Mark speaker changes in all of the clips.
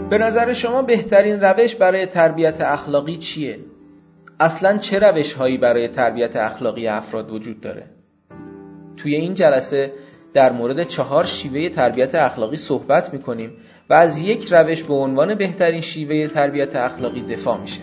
Speaker 1: به نظر شما بهترین روش برای تربیت اخلاقی چیه؟ اصلاً چه روش‌هایی برای تربیت اخلاقی افراد وجود داره؟ توی این جلسه در مورد 4 شیوه تربیت اخلاقی صحبت می‌کنیم و از یک روش به عنوان بهترین شیوه تربیت اخلاقی دفاع میشه.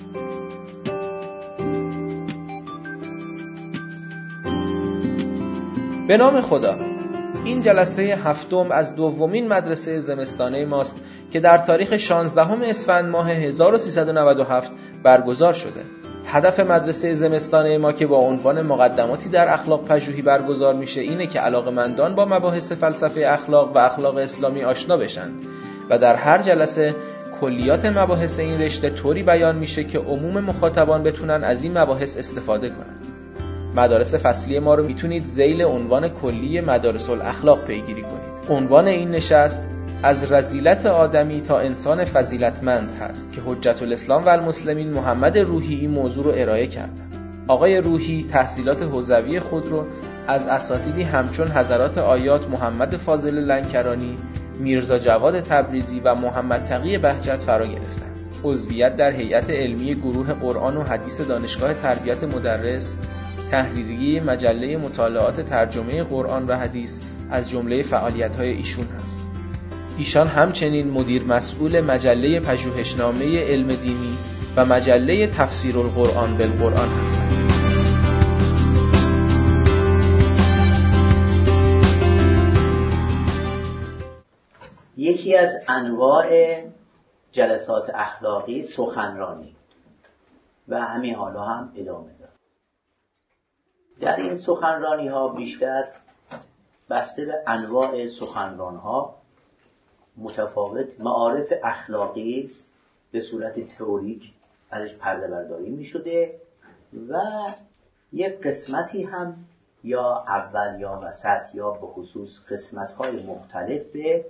Speaker 1: به نام خدا. این جلسه 7م از دومین مدرسه زمستانه ماست که در تاریخ 16 اسفند ماه 1397 برگزار شده. هدف مدرسه زمستانه ما که با عنوان مقدماتی در اخلاق پژوهی برگزار میشه اینه که علاقه‌مندان با مباحث فلسفه اخلاق و اخلاق اسلامی آشنا بشن و در هر جلسه کلیات مباحث این رشته طوری بیان میشه که عموم مخاطبان بتونن از این مباحث استفاده کنن. مدارس فصلی ما رو میتونید ذیل عنوان کلی مدارس الاخلاق پیگیری کنید. عنوان این نشست از رذیلت آدمی تا انسان فضیلتمند هست که حجت الاسلام و المسلمین محمد روحی این موضوع رو ارائه کردن. آقای روحی تحصیلات حوزوی خود رو از اساتیدی همچون حضرات آیات محمد فاضل لنکرانی، میرزا جواد تبریزی و محمد تقی بهجت فرا گرفتند. عضویت در هیئت علمی گروه قرآن و حدیث دانشگاه تربیت مدرس، تحریریه مجله مطالعات ترجمه قرآن و حدیث از جمله فعالیت‌های ایشون هست. ایشان همچنین مدیر مسئول مجله پژوهشنامه علم دینی و مجله تفسیر القرآن بالقرآن هستند.
Speaker 2: یکی از انواع جلسات اخلاقی سخنرانی و همین حالا هم ادامه داره. در این سخنرانی ها بیشتر بسته به انواع سخنران ها متفاوت معارف اخلاقی به صورت تئوریک ازش پرده برداری می شده و یک قسمتی هم یا اول یا وسط یا به خصوص قسمت های مختلف به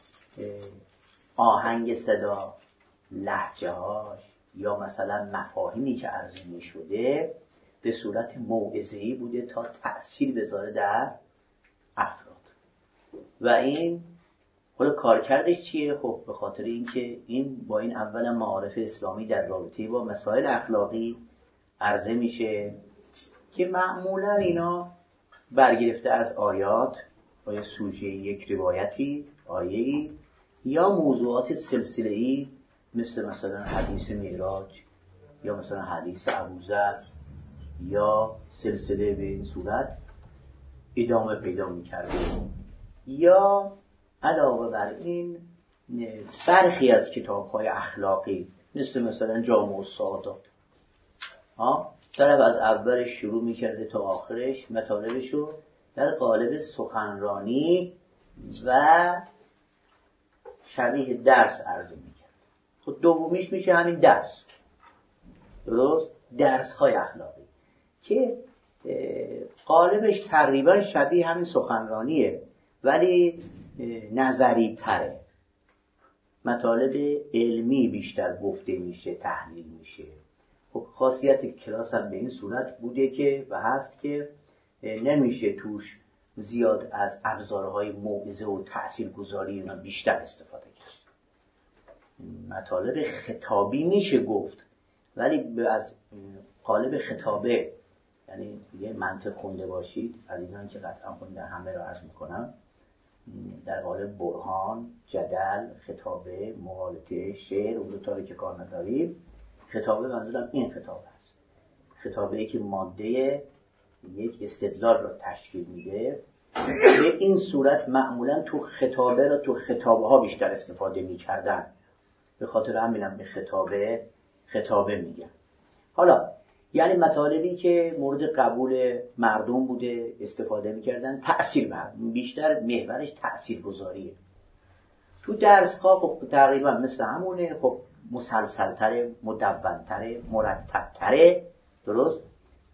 Speaker 2: آهنگ صدا، لهجه هاش یا مثلا مفاهیمی که عرضه می شده به صورت موعظه‌ای بوده تا تأثیر بذاره در افراد. و این خود کارکردش چیه؟ خب به خاطر اینکه این با این اولا معارف اسلامی در رابطه با مسائل اخلاقی عرضه میشه که معمولا اینا برگرفته از آیات سوژه یک روایتی، آیه‌ای یا موضوعات سلسله‌ای مثلا حدیث معراج یا مثلا حدیث ابوذر یا سلسله به این صورت ادامه پیدا می‌کرده. یا علاوه بر این برخی از کتاب‌های اخلاقی مثلا جامع السعادات طرف از اولش شروع می‌کرده تا آخرش مطالبشو در قالب سخنرانی و شبیه درس عرضه می‌کرد. خب دومیش میشه همین درس، درست؟ درس‌های اخلاقی که قالبش تقریبا شبیه همین سخنرانیه ولی نظری تره، مطالب علمی بیشتر گفته میشه، تحلیل میشه. خب خاصیت کلاس هم به این صورت بوده که و هست که نمیشه توش زیاد از ابزارهای موعظه و تاثیرگذاری اینا بیشتر استفاده کرد. مطالب خطابی میشه گفت ولی از قالب خطابه، یعنی یه منطق خونده باشید عزیزان که قطعا خوندن همه رو عرض میکنم، در قالب برهان، جدل، خطابه، مقالطه، شعر و دوتاره که کار نداریم. خطابه منظورم این خطابه است، خطابه ای که ماده یک استدلال را تشکیل میده. به این صورت معمولا تو خطابه را تو خطابه ها بیشتر استفاده میکردن، به خاطر همینم به خطابه میگن. حالا یعنی مطالبی که مورد قبول مردم بوده استفاده میکردن، بیشتر محورش تاثیرگذاریه. تو درس‌ها خب تقریبا مثل همونه، خب مسلسل‌تره، مدون‌تره، مرتب‌تره، درست؟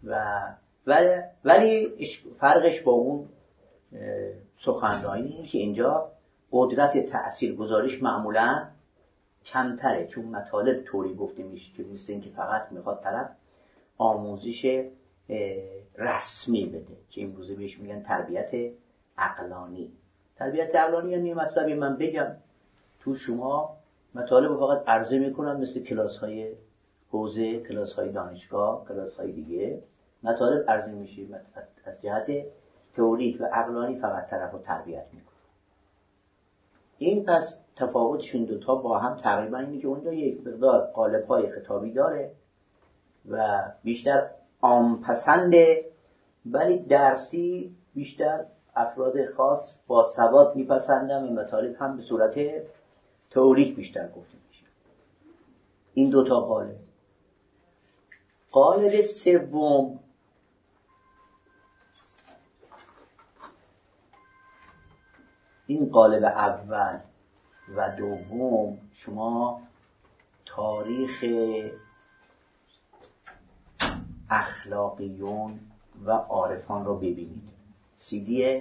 Speaker 2: ولی فرقش با اون سخنرانی که اینجا قدرت تاثیرگذاریش معمولا کمتره، چون مطالب طوری گفته میشه که مثل این که فقط میخواد طرف آموزش رسمی بده که این روزه بهش میگن تربیت عقلانی. تربیت عقلانی یعنی مطلبی من بگم تو شما مطالب فقط عرضه میکنم، مثل کلاس های حوزه، کلاس های دانشگاه، کلاس های دیگه مطالب عرضه میشه، از جهت تئوریک و عقلانی فقط طرف رو تربیت میکنه. این پس تفاوتشون دوتا با هم تقریبا اینه که اونجا یک مقدار قالب‌های خطابی داره و بیشتر عام پسنده، ولی درسی بیشتر افراد خاص با سواد میپسندن و مطالب هم به صورت تئوریک بیشتر گفته میشه. این دوتا قالب. قالب سوم این قالب اول و دوم شما تاریخ اخلاقیون و عارفان رو ببینید. CD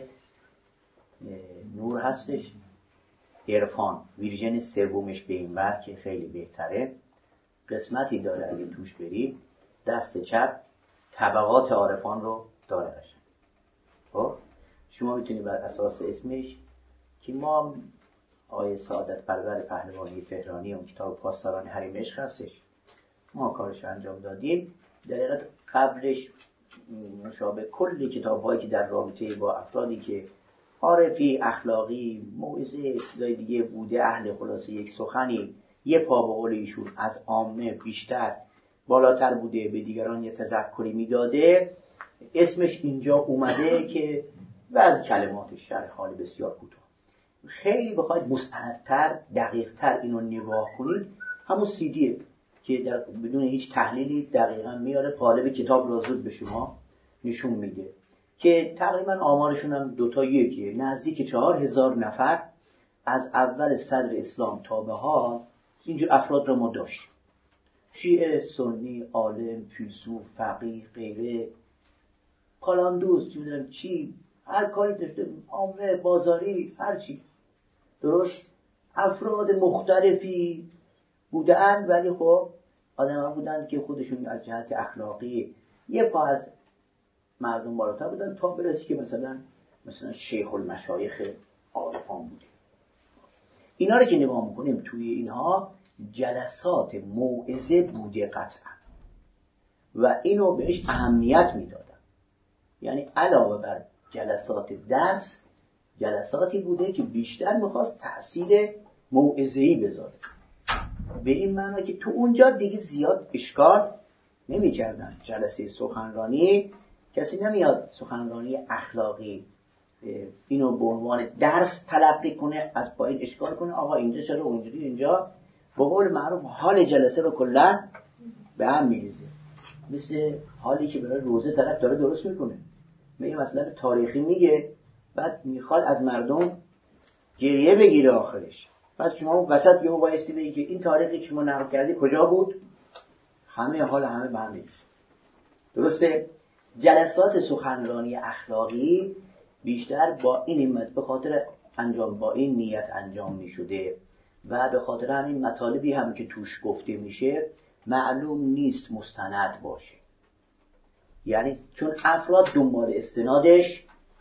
Speaker 2: نور هستش، عرفان ویرژن سومش به این ور که خیلی بهتره، قسمتی داره اگه توش برید دست چپ طبقات عارفان رو داره قشنگ. خب شما میتونید بر اساس اسمش که ما آقای سعادت پرور پهلوانی تهرانی اون کتاب پاسداران حریم عشق هستش، ما کارش انجام دادیم. در حقیقت قبلش مشابه کل کتاب‌هایی که در رابطه با افرادی که عارفی، اخلاقی، موعظه چیزای دیگه بوده، اهل خلاصه یک سخنی یه پا به قول ایشون از عامه بیشتر بالاتر بوده، به دیگران یه تذکری میداده، اسمش اینجا اومده که بعض کلماتش شرح حال بسیار کوتاه. خیلی بخواید مستندتر دقیقتر اینو نگاه کنید، همون CDه که بدون هیچ تحلیلی دقیقا میاره قالب کتاب را زود به شما نشون میده که تقریبا آمارشون هم دوتا یکیه، نزدیک 4000 نفر از اول صدر اسلام تا به حال اینجور افراد را ما داشتیم، شیعه، سنی، عالم، فیلسوف، فقیه، غیره، کالاندوز، چی میدونم چی، هر کاری داشته، عامه، بازاری، هر چی. درست افراد مختلفی بودن، ولی خب آدم ها بودن که خودشون از جهت اخلاقی یه پا از مردم بالاتر بودن تا برسی که مثلا شیخ المشایخ عارفان بوده. اینا رو که نگاه میکنیم توی اینها جلسات موعظه بوده قطعا و اینو بهش اهمیت میدادن، یعنی علاوه بر جلسات درس جلساتی بوده که بیشتر میخواست تأثیر موعظه‌ای بذاره، به این معنی که تو اونجا دیگه زیاد اشکال نمی کردن. جلسه سخنرانی کسی نمیاد سخنرانی اخلاقی اینو به عنوان درس تلقی کنه، از پایین اشکال کنه آقا اینجا چرا اونجوری، اینجا به قول معروف حال جلسه رو کلا به هم میریزه، مثل حالی که برای روزه طرف داره درست میکنه، میگه مثلا تاریخی میگه بعد میخواد از مردم گریه بگیره آخرش، پس شما وسط یهو بایستی بگی که این تاریخی که شما نقل کردی کجا بود؟ همه حال همه به هم میریزه. درسته؟ جلسات سخنرانی اخلاقی بیشتر با این همت به خاطر انجام با این نیت انجام میشده و به خاطر همین مطالبی هم که توش گفته میشه معلوم نیست مستند باشه، یعنی چون افراد دنبال استنادش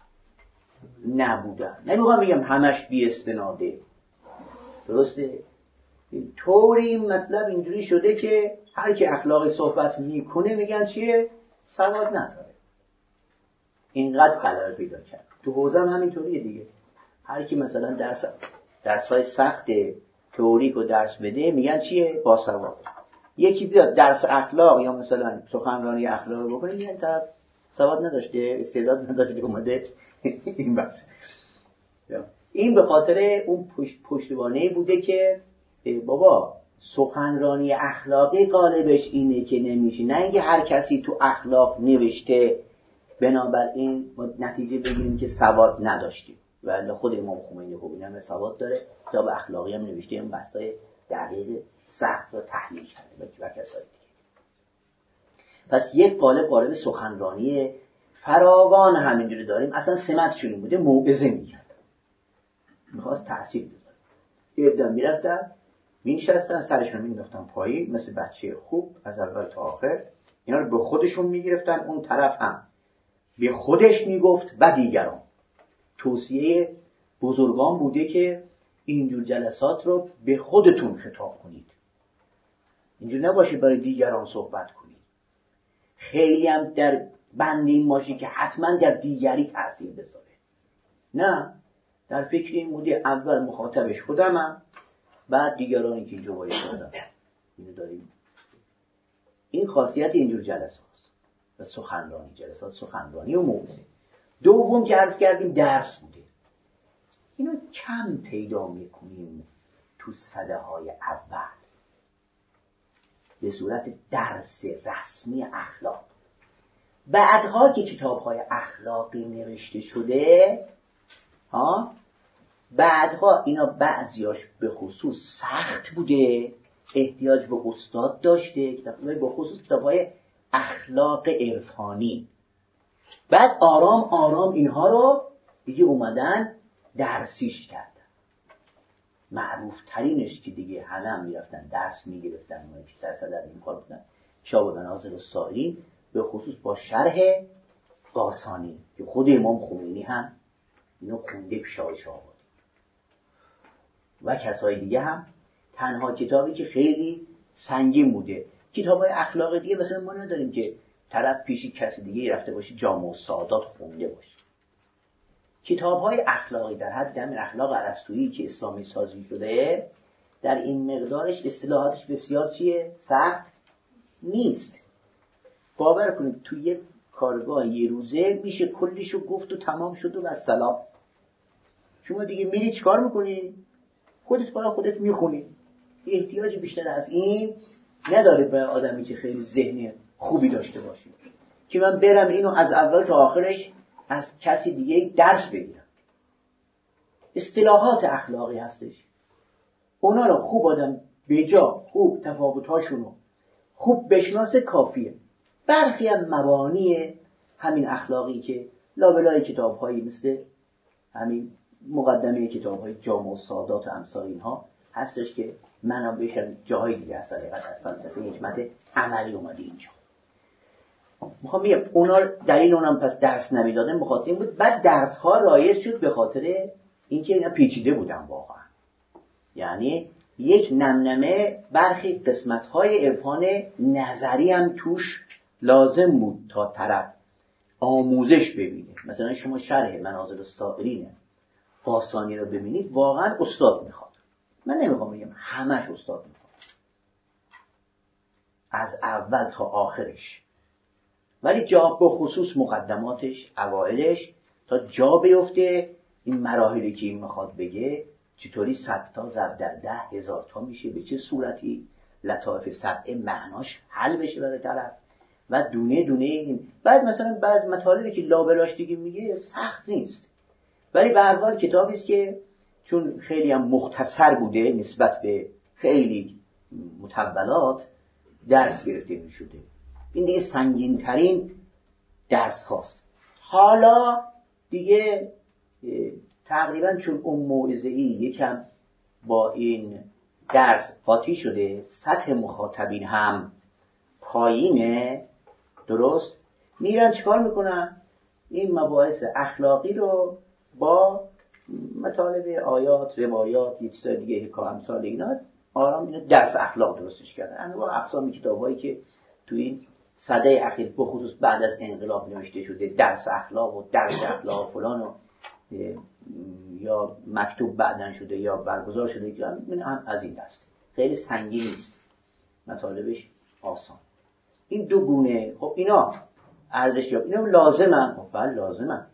Speaker 2: نبودن. نمیخوام بگم همش بی استناده، درسته؟ طوری مطلب اینجوری شده که هر کی اخلاقی صحبت میکنه میگن چیه؟ سواد نداره. اینقدر خلل پیدا کرد. تو حوزه هم همینطوریه دیگه. هر کی مثلا درس‌های سخت تئوریک و درس بده میگن چیه؟ باسواد. یکی بیاد درس اخلاق یا مثلا سخنرانی اخلاق بکنه میگن طرف سواد نداشته، استعداد نداشته اومده این بحث. این به خاطر اون پشتوانه بوده که بابا سخنرانی اخلاقی غالبش اینه که نمیشه، نه اینکه هر کسی تو اخلاق نوشته بنابراین ما نتیجه بگیریم که سواد نداشتیم. ولی خود امام خمینی خوب اینم سواد داره، کتاب اخلاقی هم نوشته، این بحثای دقیق سخت رو تحلیل کرده و کسای دیگه. پس یک قالب سخنرانی فراوان همینجوری داریم. اصلا سمتشون این بوده موعظه میکردن، میخواست تأثیر بذاره. یه عده میرفتن مینشستن سرشون مینداختن پایین مثل بچه خوب از اول تا آخر، اینا رو به خودشون میگرفتن، اون طرف هم به خودش میگفت و دیگران. توصیه بزرگان بوده که اینجور جلسات رو به خودتون خطاب کنید، اینجور نباشه برای دیگران صحبت کنید. خیلی هم در بند این باشی که حتما در دیگری تأثیر بذاره. نه، در فکر این بودی اول مخاطبش خودمم، بعد دیگرانی که اینجا باید کردم. اینو داریم. این خاصیت اینجور جلسات و سخنرانی، جلسات سخنرانی و موعظه. دوم که عرض کردیم درس بوده. اینو کم پیدا میکنیم تو سده های اول به صورت درس رسمی اخلاق. بعدها که کتاب های اخلاقی نوشته شده، بعدها اینا بعضیاش به خصوص سخت بوده، احتیاج به استاد داشته، کتاب‌های به خصوص کتاب‌های اخلاق عرفانی. بعد آرام آرام اینها رو دیگه اومدن درسیش کردن. معروف ترینش که دیگه همه هم میرفتن درس میگرفتن، اونایی که سرسدر این کار بودن، کتاب منازل السائلین، به خصوص با شرح قاسانی که خود امام خمینی هم اینو خونده پیشایش آورد و کسای دیگه هم. تنها کتابی که خیلی سنگین بوده. کتاب‌های اخلاق دیگه مثلا ما نداریم که طرف پیشی کسی دیگه رفته باشه جامع السعادات خونده باشه. کتاب‌های اخلاقی در حد همین اخلاق ارسطویی که اسلامی سازی شده، در این مقدارش اصطلاحاتش بسیار سخت نیست. باور کنید تو یک کارگاه یه روزه میشه کلیشو گفت و تمام شد و السلام. شما دیگه میری چیکار میکنی؟ خودت برای خودت میخونی. احتیاج بیشتر از این نداره به آدمی که خیلی ذهن خوبی داشته باشه که من برم اینو از اول تا آخرش از کسی دیگه درس بگیرم. اصطلاحات اخلاقی هستش، اونا رو خوب آدم به جا خوب تفاوت‌هاشونو خوب بشناسه کافیه. برخی هم مبانی همین اخلاقی که لابلای کتاب‌هایی مثل همین مقدمه کتاب‌های جامع السعادات و امثال اینها هستش که منابعش جاهای دیگه هست، از فلسفه حکمت عملی اومده اینجا. میخوام بگم اونا دلیل اونم پس درس نمیدادن به خاطر این بود. بعد درس ها رایج شد به خاطر اینکه اینا پیچیده بودن واقعا. یعنی یک نمنمه برخی قسمت های عرفان نظری هم توش لازم بود تا طرف آموزش ببینه. مثلا شما شرح منازل السائلین قاسانی رو ببینید، واقعا استاد میخواد. من نمیخوام بگم همش استاد میخواد از اول تا آخرش، ولی جا به خصوص مقدماتش، اوائلش، تا جا بیفته این مراحلی که این میخواد بگه چطوری 100 تا ضرب در 10,000 تا میشه، به چه صورتی لطائف سبعه معناش حل بشه برای طرف و دونه دونه این. بعد مثلا بعض مطالبی که لابلاش دیگه میگه سخت نیست، ولی به هر حال کتابی است که چون خیلی هم مختصر بوده نسبت به خیلی مطولات درس گرفته می شده. این دیگه سنگین ترین درس خواست. حالا دیگه تقریبا چون اون موعظه‌ای یکم با این درس قاطی شده، سطح مخاطبین هم پایینه، درست میرن چیکار میکنن؟ این مباحث اخلاقی رو با مطالب آیات، روایات، یه چیز دیگه حکایت امثال اینا آرام اینو درس اخلاق درستش کردن. انواع اقسام کتابایی که تو این سده اخیر به خصوص بعد از انقلاب نوشته شده، درس اخلاق و درس اخلاق فلان و یا مکتوب بعدن شده یا برگزار شده، من هم از این دست. خیلی سنگین نیست، مطالبش آسان. این دو گونه خب اینا ارزش یاب، اینا لازمن. خب بله لازمن،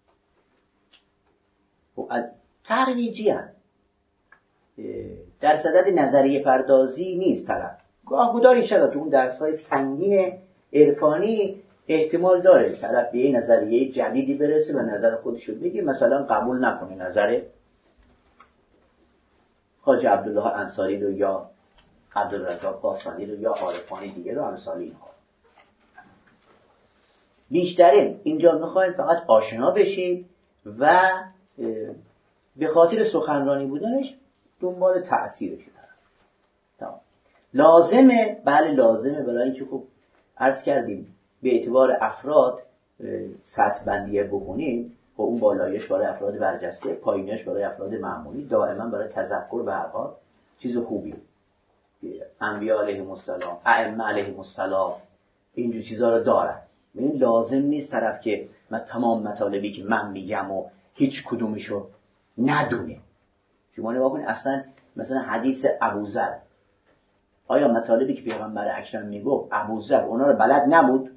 Speaker 2: خب ترویجی هم در صدد نظریه پردازی نیست. طرف گاه گداری شده تو اون درس‌های سنگین عرفانی احتمال داره طرف به یه نظریه جدیدی برسه و نظر خودشو بگه، مثلا قبول نکنه نظر خواجه عبدالله انصاری رو یا عبدالرزاق قاسانی رو یا عارفان دیگه رو، امثال اینها. بیشترین اینجا میخوایم فقط آشنا بشیم و به خاطر سخنرانی بودنش دنبال تأثیرش دارم. لازمه، بله لازمه، برای اینکه خب عرض کردیم به اعتبار افراد سطح بندیه بکنیم. خب اون بالایش برای افراد برجسته، پایینش برای افراد معمولی، دائما برای تذکر به هر حال چیز خوبی. انبیاء علیهم السلام، ائمه علیهم السلام اینجور چیزا رو دارن. این لازم نیست طرف که من تمام مطالبی که من میگم و هیچ کدومشو ندونه. شما نگاه کنید اصلا مثلا حدیث ابوذر، آیا مطالبی که پیغمبر اکرم میگفت ابوذر اونا رو بلد نبود؟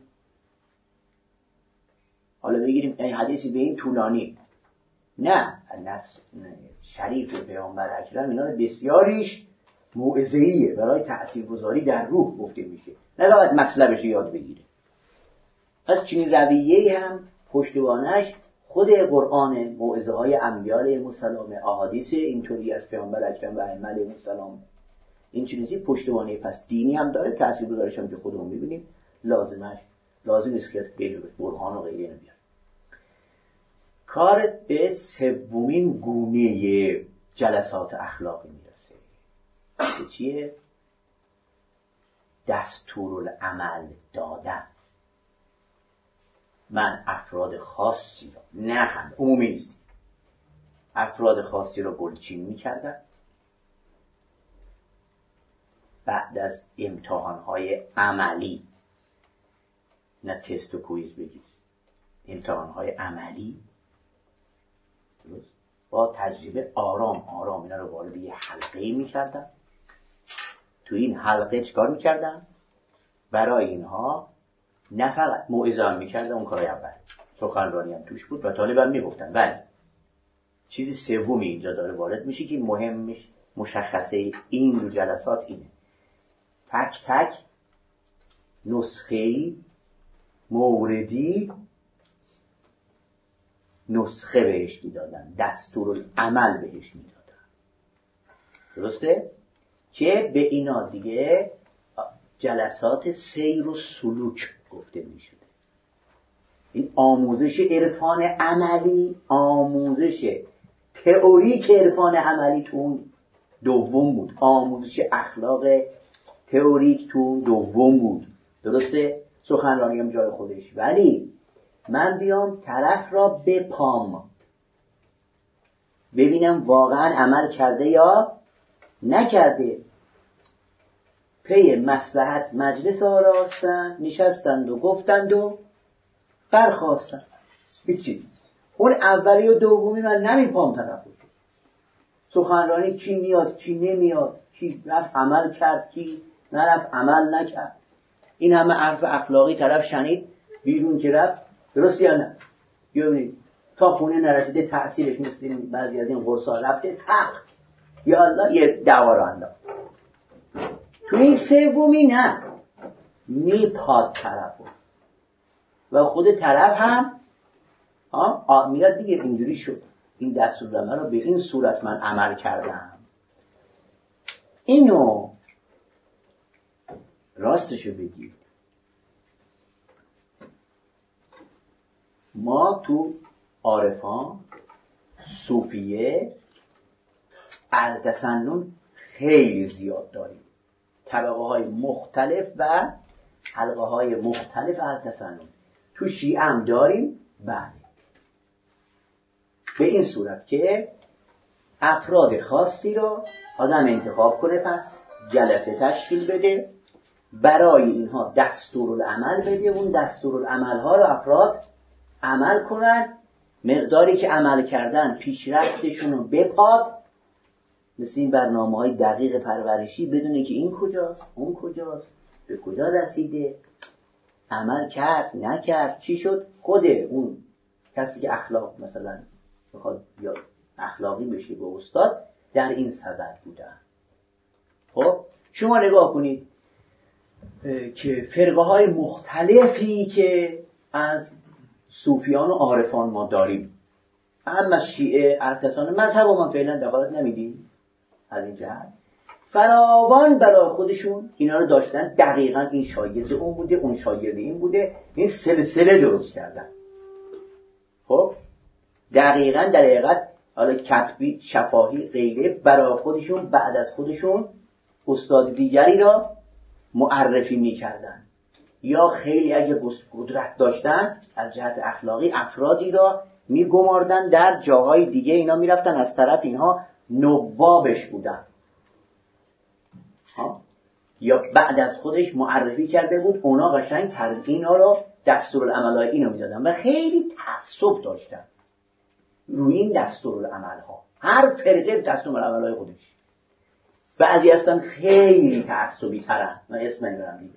Speaker 2: حالا بگیریم این حدیثی به این طولانی، نه، نفس شریف پیغمبر اکرم اینا رو بسیاریش موعظه‌ایه، برای تاثیرگذاری در روح گفته میشه، نه فقط مطلبش یاد بگیره. پس چنین رویه‌ای هم پشتوانش خود قرآن، موعظه های انبیاء علیهم السلام، احادیث اینطوری از پیامبر اکرم و ائمه علیهم السلام، این چیزی پشتوانه پس دینی هم داره، تاثیرگذاریش هم که خودمون می‌بینیم. لازم است که غیر برهان و غیره نمیاد. کار به سومین گونه جلسات اخلاقی میرسه که چیه؟ دستورالعمل دادن. من افراد خاصی رو، نه هم عمومی نیست، افراد خاصی رو گلچین میکردم بعد از امتحانهای عملی، نه تست و کویز بگیر، امتحانهای عملی با تجربه آرام اینا رو وارد یه حلقه‌ای میکردم. تو این حلقه چیکار میکردم؟ برای اینها نه فقط موعظه هم میکردم، اون کارای اول، سخنرانی هم توش بود و طالبان میگفتن. ولی چیزی سومی اینجا داره وارد میشه که مهمش مشخصه این رو جلسات اینه: تک تک نسخه‌ای موردی نسخه بهش میدادن، دستورالعمل بهش میدادن. درسته؟ که به اینا دیگه جلسات سیر و سلوک گفته میشده. این آموزش عرفان عملی، آموزش تئوریک عرفان عملی تو اون دوم بود، آموزش اخلاق تئوریک تو اون دوم بود. درسته؟ سخنرانی هم جای خودش، ولی من بیام طرف را بپام ببینم واقعا عمل کرده یا نکرده. پی مصلحت مجلس آراستن، نشستند و گفتند و برخواستند. هیچی. اون اولی و دومی من نمیپام طرف رو. سخنرانی کی میاد کی نمیاد، کی رفت عمل کرد کی نرفت عمل نکرد، این همه حرف اخلاقی طرف شنید، بیرون که رفت درست یا نه؟ ببینید تا خونه نرسیده تأثیرش مثل بعضی از این قرصا رفته تق یا الله یه دعوا رو انداخت. تو این سومی نه، میپاد طرفو و خود طرف هم میاد دیگه اینجوری شد، این دستورالعمل رو به این صورت من عمل کردم. اینو راستشو بگید، ما تو عارفان صوفیه التسنن خیلی زیاد داریم، طبقه های مختلف و حلقه های مختلف التسنن. تو شیعه هم داریم. بله، به این صورت که افراد خاصی رو آدم انتخاب کنه، پس جلسه تشکیل بده، برای اینها دستورالعمل بده، اون دستورالعمل ها رو افراد عمل کنن، مقداری که عمل کردن پیشرفتشون رو بپاد، مثل این برنامه‌های دقیق پرورشی، بدونه که این کجاست اون کجاست، به کجا رسیده، عمل کرد نکرد، چی شد. خود اون کسی که اخلاق مثلا بخواد یا اخلاقی بشه به استاد در این صدد بودن. خب شما نگاه کنید که فرقه های مختلفی که از صوفیان و عارفان ما داریم، هم از شیعه ارتسان مذهب و ما فعلا دخالت نمیدیم، از این جهت فراوان برای خودشون اینا رو داشتن، دقیقا این شاگرد اون بوده، اون شاگرد این بوده، این سلسله درست کردن. خب دقیقا در حقیقت حالا کتبی شفاهی غیره برای خودشون بعد از خودشون استاد دیگری را معرفی میکردن، یا خیلی اگه قدرت داشتن از جهت اخلاقی افرادی را میگماردن در جاهای دیگه، اینا میرفتن از طرف اینها نوابش بودن یا بعد از خودش معرفی کرده بود، اونا قشنگ اینا رو دستورالعمل‌های اینو میدادن و خیلی تعصب داشتن روی این دستورالعمل‌ها. هر فرقه دستورالعمل‌های خودش. بعضی هستن خیلی تعصبی ترن، من اسم نمیبرم دیگه،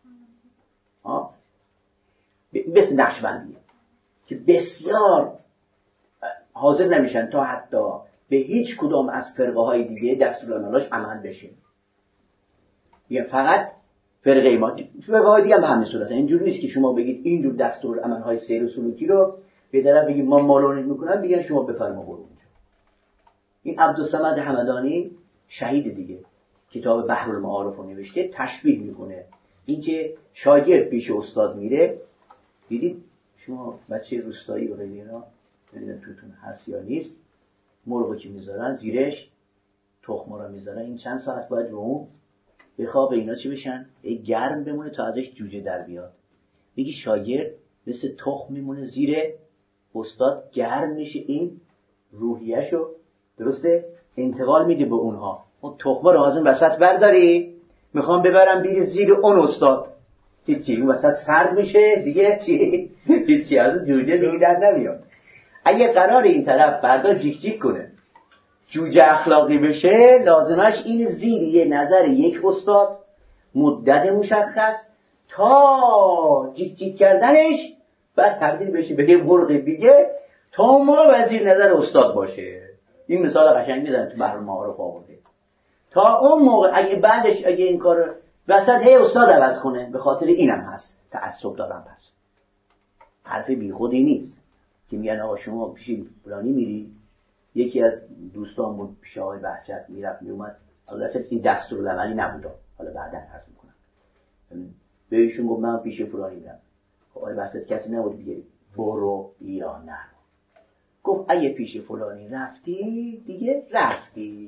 Speaker 2: مثل نقشبندیه که بسیار حاضر نمیشن تا حتی به هیچ کدام از فرقه های دیگه دستورالعمل‌هاش عمل بشه. میگن فقط فرقه ما، فرقه های دیگه هم به همین صورته. اینجوری نیست که شما بگید اینجور دستورالعمل‌های سیر و سلوکی رو به طرف بگید ما مالونید میکنن، بگن شما بفرما برو اونجا. این عبدالصمد همدانی شهید دیگه کتاب بحرالمعارف رو نوشته، تشبیه میکنه اینکه شاگرد پیش استاد میره، دیدید شما بچه روستایی رو ببینید، نمیدونم توتون هست یا نیست، مرغو که میذارن زیرش تخم رو میذارن، این چند ساعت باید رو اون بخوابه اینا چی بشن؟ گرم بمونه تا ازش جوجه در بیاد. میگی شاگرد مثل تخم میمونه زیر استاد، گرم میشه، این روحیه‌شو درسته انتقال میده به اونها. اون تخمه رو از اون وسط برداری، میخوام ببرم بیری زیر اون استاد، هیچی، اون وسط سرد میشه دیگه، چی؟ هیچی، از اون جوجه دیگه در نمیاد. اگه قرار این طرف فردا جیک جیک کنه، جوجه اخلاقی بشه، لازمش این زیر یه نظر یک استاد مدت مشخص تا جیک جیک کردنش بعد تبدیل بشه به یه مرغ دیگه، تا اون موقع وزیر نظر استاد باشه. این مثال قشنگ میزنه تو بحرالمعارف آورده. تا اون موقع اگه بعدش اگه این کار وسط هی استاد عوض کنه، به خاطر اینم هست تعصب دارم. پس حرف بیخودی نیست که میگن آقا شما پیش فلانی میری، یکی از دوستان بود پیش آقای بهجت میرفت میومد، البته این دستورالعملی نبود، حالا بعدا عرض میکنم، بهشون گفت من پیش فلانی میرم. آقای بهجت کسی نبود دیگه، برو یا نه، گفت اگه پیش فلانی رفتی دیگه رفتی.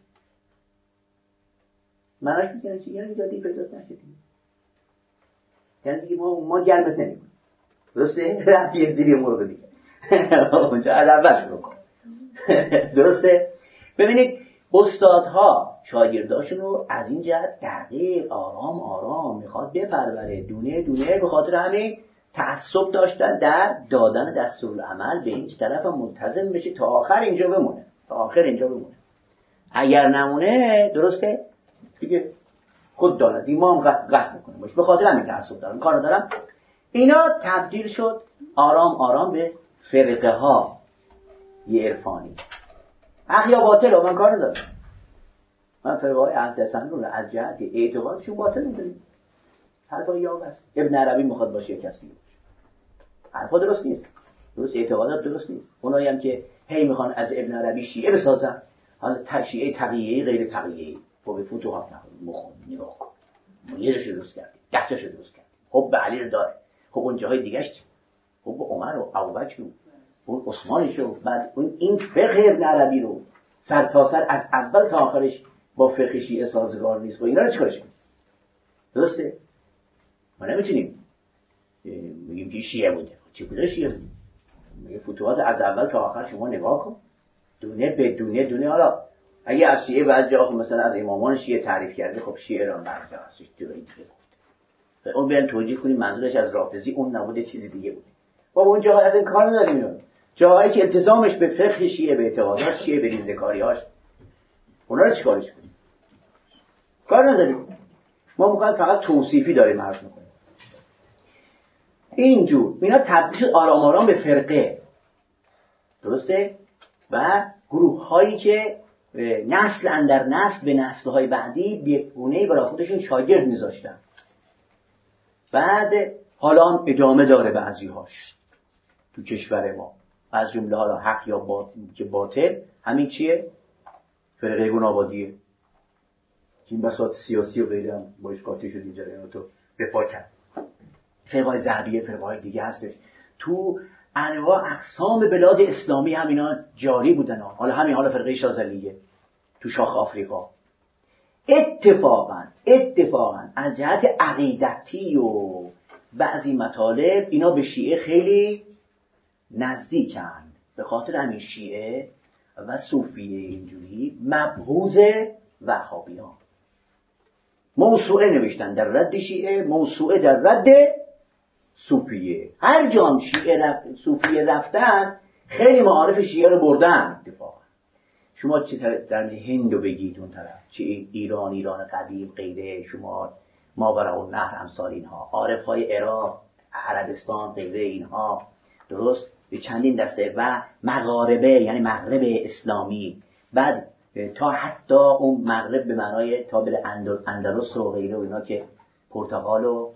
Speaker 2: معنیش میگه چی؟ یعنی جادی پیداست نشدی، یعنی دیگه ما گرمت نمیکنیم، درسته؟ رفتی زیر مرغ دیگه اونجا علاوهش رو کن. درسته؟ ببینید استادها شاگرداشون رو از این جهت دقیق آرام آرام میخواد بپروره، دونه دونه، به خاطر همین تعصب داشتن در دادن دستورالعمل به این طرف ملتزم بشه تا آخر اینجا بمونه، تا آخر اینجا بمونه. اگر نمونه درسته دیگه خود داند ایمام قطع میکنه باش، به خاطر همین تعصب دارم کار دارم. اینا تبدیل شد آرام آرام به فرقه ها یه عرفانی. حق یا باطل رو من کار ندارم، من فرقه های اهل سنت رو از جهت اعتقادشون باطل میدونیم. حرفا یا بس ابن عربی میخواد باشه کسی باشه، حرفا درست نیست، درست اعتقادات درست نیست. اونایی هم که هی میخوان از ابن عربی شیعه بسازن، حالا شیعه تقیه‌ای غیر تقیه‌ای، خب به فتوحات نخون نگاه کن، یه جاشو درست کرد، 10 تاشو درست کرد، خب به علی رو داره، خب اون جاهای دیگه‌اش چی؟ خب به عمر و ابوبکر و اون عثمانشو، بعد اون این فقه ابن عربی رو سر تا سر از اول تا آخرش با فقه شیعه سازگار نیست و اینا رو چیکارش کنیم؟ درسته؟ ما نمیتونیم بگیم که شیعه بوده، چی بوده شیعه بوده؟ میگه فتوحات از اول تا آخر شما نگاه کن، دونه به دونه دونه. حالا اگه از شیعه بعد جا مثلا از امامان شیعه تعریف کرده، خب شیعه را مرجع هستش جایی دیگه گفته، اون بیان توجیه کنیم منظورش از رافضی اون نبوده، چیزی دیگه بوده. بابا اون جاها از این کار نداریم، جاهایی که التزامش به فقه شیعه، به اعتقادات شیعه، به ریزه‌کاری‌هاش، اونا رو چیکارش کنیم؟ کار نداریم. ما می‌خوایم فقط توصیفی داریم حرف می‌کنیم. اینجور اینا تبدیل شد آرام آرام به فرقه، درسته؟ و گروه‌هایی که نسل اندر نسل به نسل‌های بعدی به گونه‌ای برای خودشون شاگرد می‌ذاشتن. بعد حالا هم ادامه داره بعضی‌هاش تو کشور ما، از جمله حالا حق یا باطل، همین چیه؟ فرقه گنابادیه. این بساط سیاسی و غیره هم باش قاطی شد اینجا رو تو بپا کرد. فرقای ذهبیه، فرقای دیگه هستش. تو انواع اقسام بلاد اسلامی هم اینا جاری بودن. حالا همین حالا فرقه شاذلیه تو شاخ آفریقا. اتفاقا از جهت عقیدتی و بعضی مطالب اینا به شیعه خیلی نزدیکن، به خاطر همین شیعه و صوفیه اینجوری مبغوض وهابیان. موسوعه نوشتن در رد شیعه، موسوعه در رد صوفیه. هر جا صوفیه رفتن خیلی معارف شیعه رو بردن. اتفاقا شما چه در هندو بگید اون طرف، چه ایران قدیم غیره، شما ماوراءالنهر امثال اینها، عارف‌های عراق، عربستان غیره اینها، درست به چندین دسته، و مغاربه یعنی مغرب اسلامی، بعد تا حتی اون مغرب به معنای تا به اندلس و غیره و اینا که پرتغال و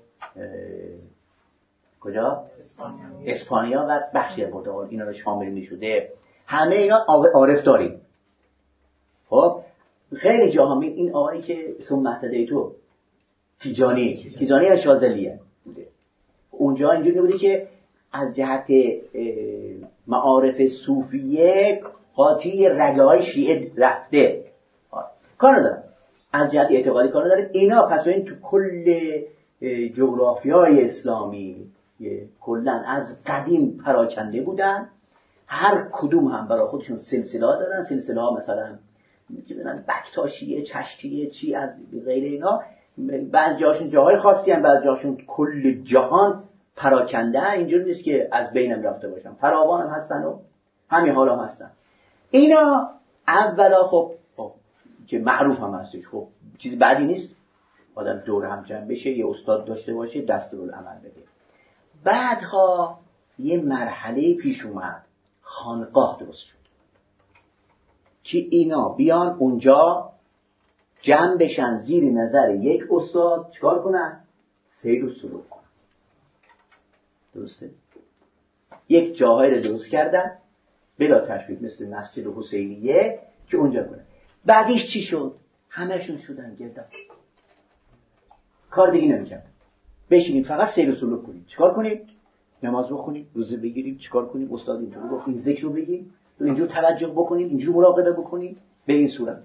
Speaker 2: کجا؟ اسپانیا و بخشی از پرتغال اینا رو شامل می‌شده. همه اینا عارف داریم. خب خیلی جاها این آقایی که اسم مهتدی تو تیجانی از شاذلیه بوده، اونجا اینجوری بوده که از جهت معارف صوفیه قاطی رگه‌های شیعه رفته، کار نداره، از جهت اعتقادی کار نداره. اینا پس این تو کل جغرافیای اسلامی کلن از قدیم پراکنده بودن، هر کدوم هم برای خودشون سلسله ها دارن. سلسله ها مثلا بکتاشیه، چشتیه، چی از غیر اینا، بعض جاشون جاهای خاصی هم، بعض جاشون کل جهان پراکنده. اینجوری نیست که از بینم رفته باشن، فراوان هم هستن و همین حالا هم هستن. اینا اولا خب که معروف هم هستش، خب چیز بعدی نیست آدم دور هم جمع بشه، یه استاد داشته باشه، دستورالعمل بده. بعدها یه مرحله پیش اومد، خانقاه درست شد که اینا بیان اونجا جمع بشن زیر نظر یک استاد، چکار کنن؟ سیر و سلوک کنن. درسته؟ یک جاهای رو درست کردن بلا تشبیه، مثل مسجد حسینیه که اونجا کنن. بعدیش چی شد؟ همه‌شون شدن گردن، کار دیگه نمی‌کردن. بشینیم فقط سیر و سلوک کنیم. چیکار کنیم؟ نماز بخونیم، روزه بگیریم، چیکار کنیم؟ استاد اینجوری گفت این ذکر رو بگیم، اینجور توجه بکنیم، اینجور مراقبه بکنیم، به این صورت.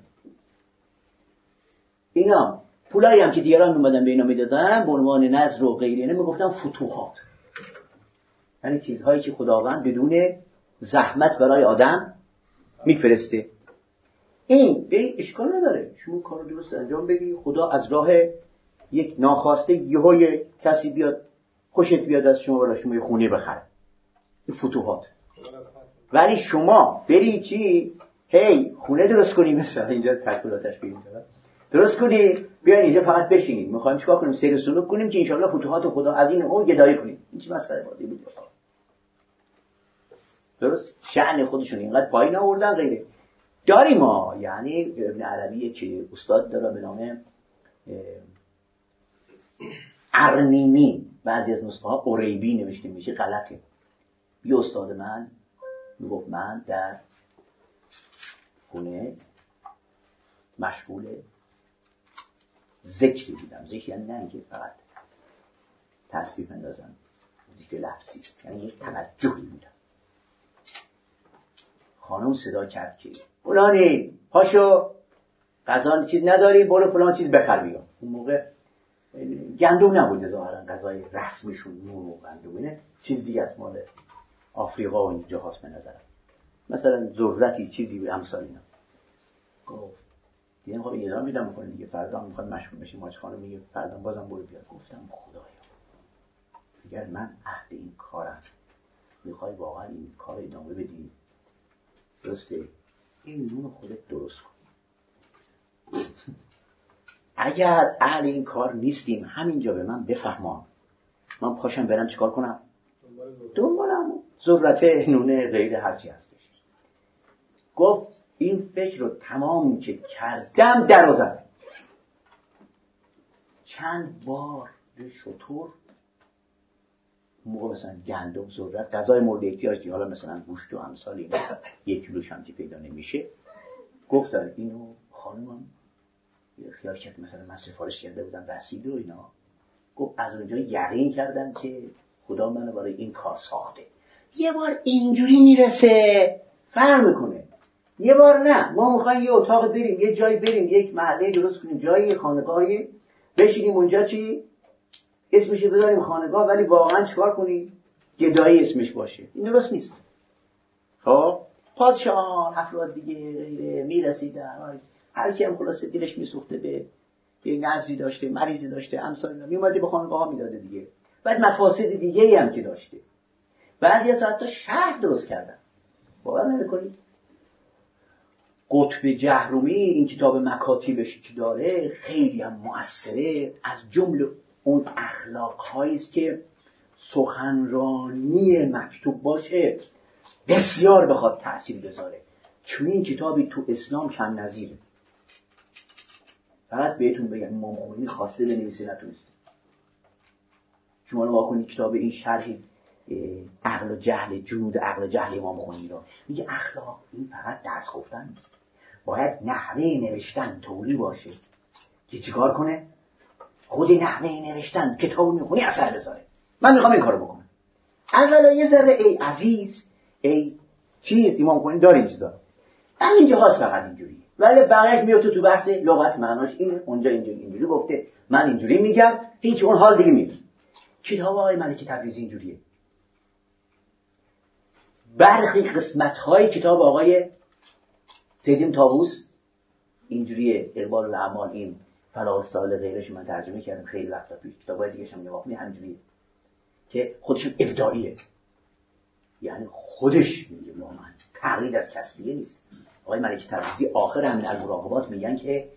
Speaker 2: اینا پولایی هم که دیگران اومدن به اینا میدادن به عنوان نذر و غیره، اینا میگفتن فتوحات، یعنی چیزهایی که خداوند بدون زحمت برای آدم میفرسته. این به اشکال نداره، شما کارو درست انجام بدی، خدا از راه یک ناخواسته یهوی کسی بیاد خوشت بیاد از شما برای شما یه خونه بخره، این فتوحات. ولی شما بری چی؟ هی خونه درست کنی، مثلا اینجا تشکیلاتش بگیم درست کنی، بیاین اینجا فقط بشینیم، میخوایم چیکار کنیم؟ سیر و سلوک کنیم که انشالله فتوحات خدا از این اون گدایی کنیم. این چه مسئله بازی بود؟ درست؟ شأن خودشون اینقدر پایین آوردن غیره. داریم ما، یعنی ابن عربی که استاد داره به نام ارنینی، بعضی از نسخه ها قریبی نوشته میشه، غلطه. یه استاد من میگفت من در خونه مشغول ذکری بودم. ذکر یعنی نه اینکه فقط تسبیح بندازم، ذکر لفظی، یعنی یک توجهی بودم. خانم صدا کرد که فلانی پاشو غذا چیز نداری، برو فلان چیز بخر بیا. اون موقع گندم نبود ظاهرا غذای رسمیشون، نون و گندم، اینه چیز دیگه است، مال آفریقا و اینجا هاست به نظرم، مثلا ذرتی چیزی به امثال اینا. گفت دیدم خب اعلام میدم میکنه دیگه، فردا میخواد مشغول بشیم. ماچ خانم میگه فردا بازم برو بیاد. گفتم خدایا اگر من اهل این کارم، میخوای واقعا این کار ادامه بدی، درسته این نون خودت درست کن. اگر اهل این کار نیستیم همینجا به من بفهمان، من پاشم برم چیکار کنم؟ دنبالم ذرت نونه غیر هرچی هستش. گفت این فکر رو تمام که کردم در زدم. چند بار شطور موقع مثلا گندم، ذرت، غذای مورد احتیاج دی، حالا مثلا گوشت و امثال اینا 1 کیلو شمتی پیدا نمیشه. گفتن اینو خانومم خیال کرد مثلا من سفارش کرده بودم رسید و اینا. گفت از اونجا یقین کردم که خدا منو برای این کار ساخته. یه بار اینجوری میرسه فرق میکنه، یه بار نه. ما میخوایم یه اتاق بریم، یه جایی بریم، یک محله درست کنیم، جایی خانقاهی بشینیم اونجا، چی اسمش بذاریم خانقاه، ولی واقعا چیکار کنیم؟ گدایی اسمش باشه. این درست نیست. خب پادشاهان افراد دیگه غیره میرسیدن، هر کی هم خلاصه دلش میسوخته به نظری داشته، مریضی داشته، امثال اینا میومده به خانقاه میداده دیگه. بعد مفاسد دیگه ای هم که داشته، بعضی از حتی شهر درست کردن. باور نمی‌کنید قطب جهرومی این کتاب مکاتیبش که داره خیلی هم مؤثره، از جمله اون اخلاق‌هایی است که سخنرانی مکتوب باشه بسیار بخواد تأثیر بذاره. چون این کتابی تو اسلام کم نظیره. فقط بهتون بگم امام خمینی خواسته بنویسه نتونسته. شما رو واکنید کتاب این شرح عقل و جهل، جنود عقل و جهل امام خمینی رو میگه اخلاق این فقط درس گفتن نیست، باید نحوه نوشتن طوری باشه که چیکار کنه؟ خود نحوه نوشتن کتابو میخونی اثر بذاره. من میخوام این کارو بکنم. اولا یه ذره ای عزیز ای چیز امام خمینی داره این چیزا، اینجا هاست فقط اینجوریه، ولی بقیه‌اش میاد تو بحث لغت معناش اینه، اونجا اینجوری گفته، من اینجوری میگم، هیچ اون حال دیگه میاد. کتاب آقای ملکی تبریزی اینجوریه. برخی قسمت‌های کتاب آقای سید طاووس اینجوریه. اقبال الاعمال، این فلاح‌السائل غیرش من ترجمه کردم خیلی وقتا پیش، کتابای دیگه هم نگاه کنید همینجوریه که خودش ابداعیه، یعنی خودش میگه من تقلید از کس دیگه نیست. آقای ملکی تبریزی آخر همین المراقبات میگن که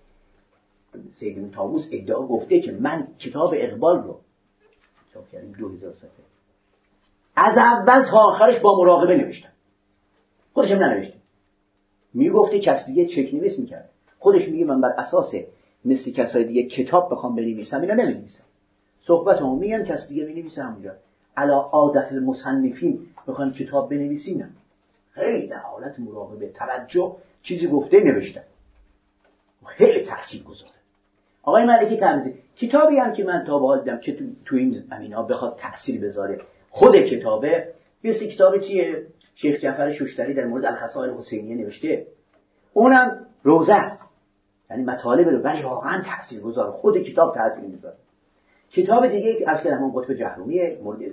Speaker 2: سید طاووس ادعا گفته که من کتاب اقبال رو چاپ کردیم 2000 صفحه از اول تا آخرش با مراقبه نوشتم، خودش هم ننوشته. میگفته کس دیگه چک نویس میکرد، خودش میگه من بر اساس مثل کسای دیگه کتاب بخوام بنویسم اینا نمی‌نویسم، صحبتمو میگم کس دیگه بنویسه همونجا. علی عادت المصنفین بخوام کتاب بنویسیم، خیلی در حالت مراقبه توجه چیزی گفته نوشتم، خیلی تاثیرگذاره. آقای ملکی تبریزی کتابی هم که من تا به حال دیدم که تو این زمینا بخواد تأثیر بذاره، خود کتابه مثل کتاب چیه شیخ جعفر شوشتری در مورد الخصائل حسینیه نوشته، اونم روزه است، یعنی مطالب رو ولی واقعا تاثیرگذاره، خود کتاب تاثیر میذاره. کتاب دیگه از که همون قطب جهرومیه مورد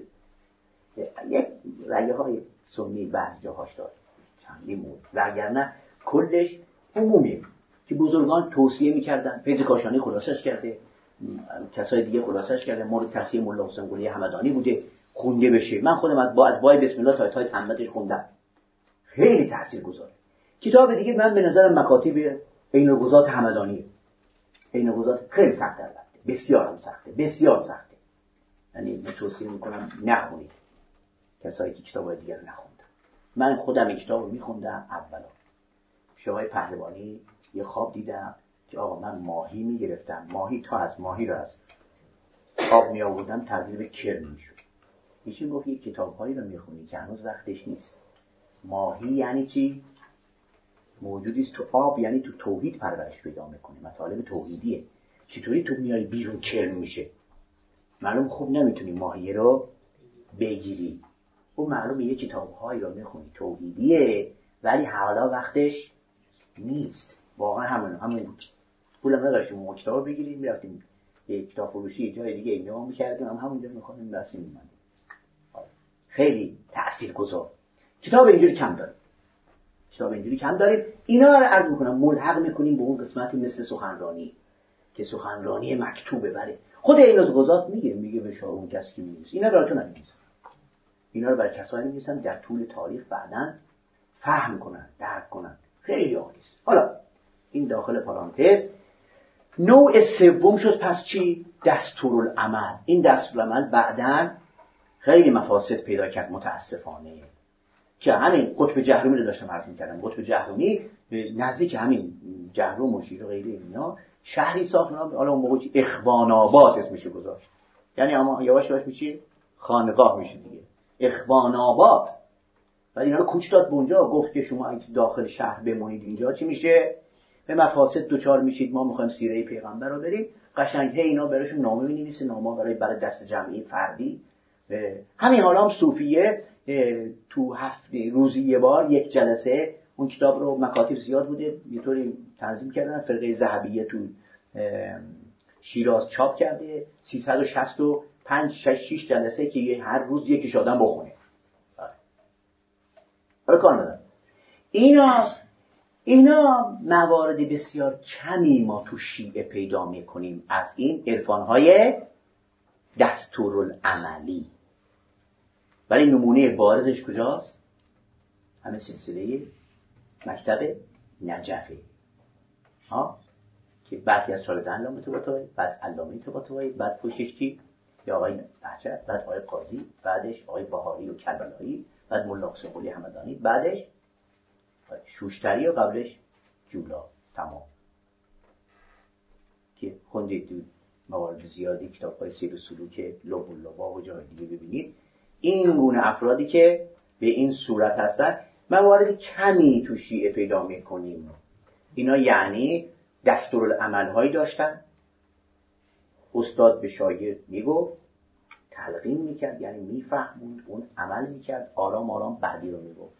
Speaker 2: یک رأیه های سنی بعضی جاهاش داره چندی مورد، وگرنه کلش عمومیه که بزرگان توصیه میکردن. فیض کاشانی خلاصش کرده، کسای دیگه خلاصش کرده، مورد تصحیح ملا حسین قلی همدانی بوده خونده بشه. من خودم از بای بسم الله تا تای تمتش خوندم، خیلی تاثیرگذاره. کتاب دیگه من به نظرم مکاتیب عین القضات همدانیه. عین القضات خیلی سخت البته، بسیار هم سخته، بسیار سخته، یعنی من توصیه میکنم نخونید کسایی که کتابای دیگر رو نخوندن. من خودم این کتاب رو میخوندم اولا شوهای پهلوانی یه خواب دیدم که آقا من ماهی میگرفتم، ماهی تا از ماهی رو از آب می آوردم تبدیل به کرم میشد. ایشون گفت یک کتاب‌هایی رو میخونی که هنوز وقتش نیست. ماهی یعنی چی؟ موجودی است تو آب، یعنی تو توحید پرورش پیدا میکنه، مطالب توحیدیه. چطوری تو میای بیرون کرم میشه؟ معلوم خوب نمیتونی ماهی رو بگیری. اون معلومه یه کتاب‌هایی رو میخونی توحیدیه ولی حالا وقتش نیست. واقعا همون بود. پولم نداشتیم اون کتاب رو بگیریم، میرفتیم یه کتاب فروشی جای دیگه اینا می‌کردیم، همونجا می‌خونیم بسیم می‌موندیم. خیلی تاثیرگذار. کتاب اینجوری کم داریم. اینا رو عرض می‌کنم ملحق می‌کنیم به اون قسمتی مثل سخنرانی که سخنرانی مکتوبه. بله خود این از قضات میگه به شاه اون کسی که می‌نویسه اینا براتون نمی‌نویسن، اینا رو برای کسایی می‌نویسن در طول تاریخ بعداً فهم کنن، درک کنن. خیلی عالی است. حالا این داخل پرانتز. نوع سوم شد پس چی؟ دستورالعمل. این دستورالعمل بعداً خیلی مفاسد پیدا کرد متاسفانه، که همین قطب جهرومی رو داشتم عرض می‌کردم. قطب جهرومی نزدیک همین جهرم و شیر و غیره اینا شهری ساخت، حالا اون موقع اخوان آباد اسمش گذاشت، یعنی اما یواش یواش میشه خانقاه میشه دیگه، اخوان آباد. بعد اینا رو کوچ داد به اونجا، گفت که شما اگه داخل شهر بمونید اینجا چی میشه؟ به مفاسد دوچار میشید. ما میخوایم سیره پیغمبر رو بریم. قشنگ اینا براشون نامه می‌نویسه، نامه برای دست جمعی فردی. همین حالا هم صوفیه تو 7 روزی یه بار یک جلسه اون کتاب رو، مکاتب زیاد بوده یه طوری تنظیم کردن، فرقه ذهبیه تو شیراز چاپ کرده 365 6 جلسه که هر روز یکیش آدم بخونه. حالا کار ندارم. اینا موارد بسیار کمی ما تو شیعه پیدا میکنیم از این عرفان‌های دستورالعملی. ولی نمونه بارزش کجاست؟ همه سلسله مکتب نجفه که بعدی از شاگردان علامه طباطبایی، بعد علامه طباطبایی، بعد پشتش کی؟ یا آقای بهجت، بعد آقای قاضی، بعدش آقای بهاری و کربلایی، بعد ملا حسین قلی همدانی، بعدش شوشتری و قبلش جولا. تمام که خوندید تو موارد زیادی کتاب‌های سیر و سلوک لب اللباب و جای دیگه ببینید این گونه افرادی که به این صورت هستن موارد کمی تو شیعه پیدا میکنیم. اینا یعنی دستورالعمل‌هایی داشتن، استاد به شاگرد میگفت، تلقین میکرد، یعنی میفهموند، اون عمل میکرد، آرام آرام بعدی رو میگفت.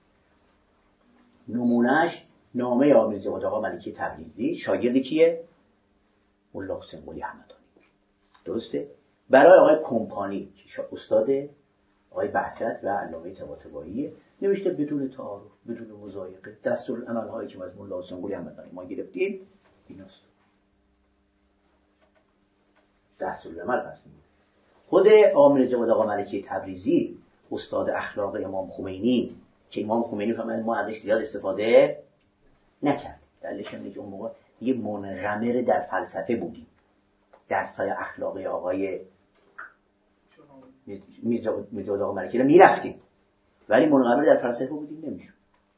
Speaker 2: نمونهش نامه آمیزی آقا ملکی تبریزی، شاگرد کیه؟ ملا حسین قلی همدانی. درسته؟ برای آقای کمپانی که استاد آقای بهجت و علامه طباطبایی نوشته بدون تعارف، بدون مضایقه، دستورالعمل هایی که از ملا حسین قلی همدانی ما گرفتیم ایناست. دستورالعمل پس میگه. خود آقا ملکی تبریزی استاد اخلاق امام خمینی که امام خمینی فهمید ما ازش زیاد استفاده نکرد. دلیلش اینه که اون موقع یه منغمر در فلسفه بودیم. درس‌های اخلاقی آقای میرزا آقا ملکی رو میرفتیم ولی منغمر در فلسفه بودیم نمیشون.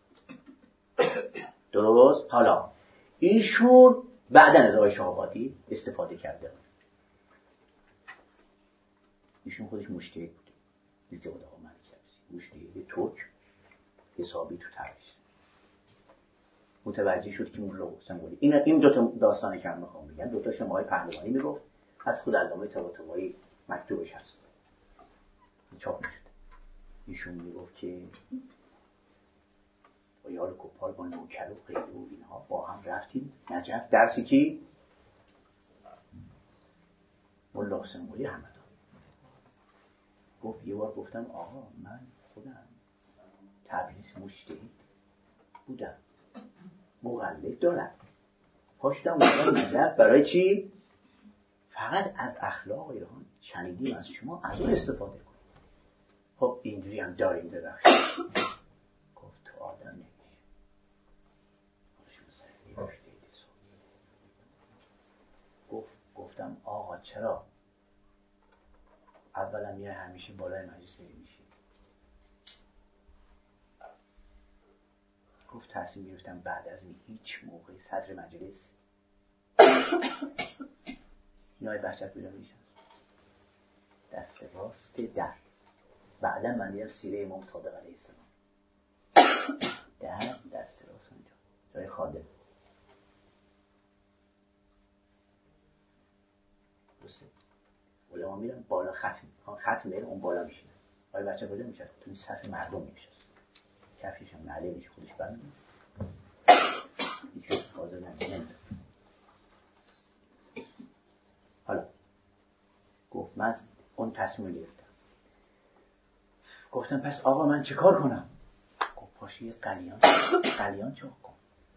Speaker 2: درست؟ حالا ایشون بعداً از آقای شهابادی استفاده کرده. ایشون خودش مجتهد بود. میرزا آقا ملکی مجتهد ترک حسابی تو تبریز متوجه شد که ملا حسین قلی این دو تا داستانی که من میخوام بگم، دو تاشون آقای پهلوانی میگفت، از خود علامه طباطبایی مکتوبش هست، چاپ نشده. ایشون میگفت که با یار کپال با نوکر و قیده و اینها با هم رفتیم نجف درسی کی؟ ملا حسین قلی همدانی. گفت یه بار گفتم آقا من خودم تبریز مجتهد بودم، مقلد دارم، پاشتم اومدم نجف برای چی؟ فقط از اخلاق ایران شنیدیم از شما، از اون استفاده کنیم. خب اینجوری هم داریم ببخشید. گفت تو آدم نمیشه. گفتم آقا چرا؟ اولا میای همیشه بالای مجلس میشی. گفت تصمیم گرفتم بعد از این هیچ موقع صدر مجلس نای بهجت بیرون میشن دست راست در. بعدا من میرم سیره امام صادق علیه السلام در دست راست اونجا جای خادم. درسته؟ علما میرن بالا ختم میره اون بالا میشینه. آیا بچه کجا میشه؟ تو صف مردم میشه، کفیش هم نعله میشه خودش برمیده، هیچ کس حاضر نمیده. حالا گفت من اون تصمیم گرفتم. گفتم پس آقا من چه کار کنم؟ گفت پاشو یه قلیان چاق کن.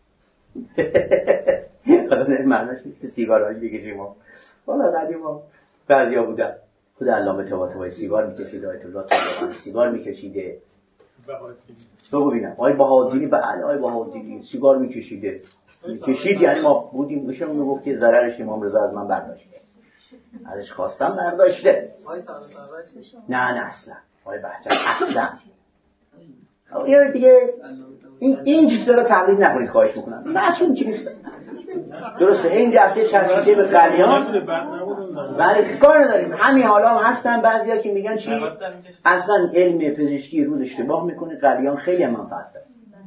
Speaker 2: حالا معنیش نیست که سیگارهایی بکشیم ما، حالا قدیما بعضیا بودن خود علامه طباطبایی سیگار میکشید، آیت الله طالقانی سیگار میکشیده. تو ببینم آقای بهادری، بله آقای بهادری سیگار میکشیده، میکشید، یعنی ما بودیم میشم میگفت که ضررش امام رضا از من برداشته، ازش خواستم برداشته. نه اصلا آقای بهجت اصلا یه دیگه این چیزا رو تقلید نکنید خواهش میکنم، معصوم چیست. درسته این جفته چسبیده به قلیان ولی کار نداریم. همین حالا هم هستن بعضیا که میگن چی اصلا علم پزشکی روز اشتباه میکنه، قلیان خیلی منفعت داره.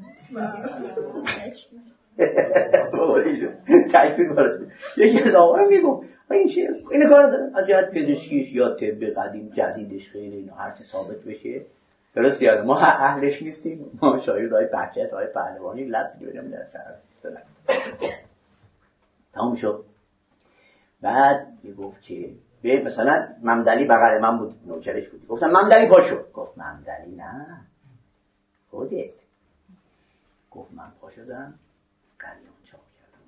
Speaker 2: تکبیر برد. یکی از آقایان میگم این چیه؟ این کار نداره از جهت پزشکیش یا طب قدیم جدیدش خیلی اینا هرچی ثابت بشه. درست یاد ما اهلش نیستیم، ما شاید های بهجت های پهلوانی لب دیدیم در سر تمام شد. بعد میگفت که به مثلا ممدلی بغل من بود، نوکرش بود، گفتم ممدلی پاشو. گفت ممدلی نه خودت گفت من پا شدم قلیان چاپ کردم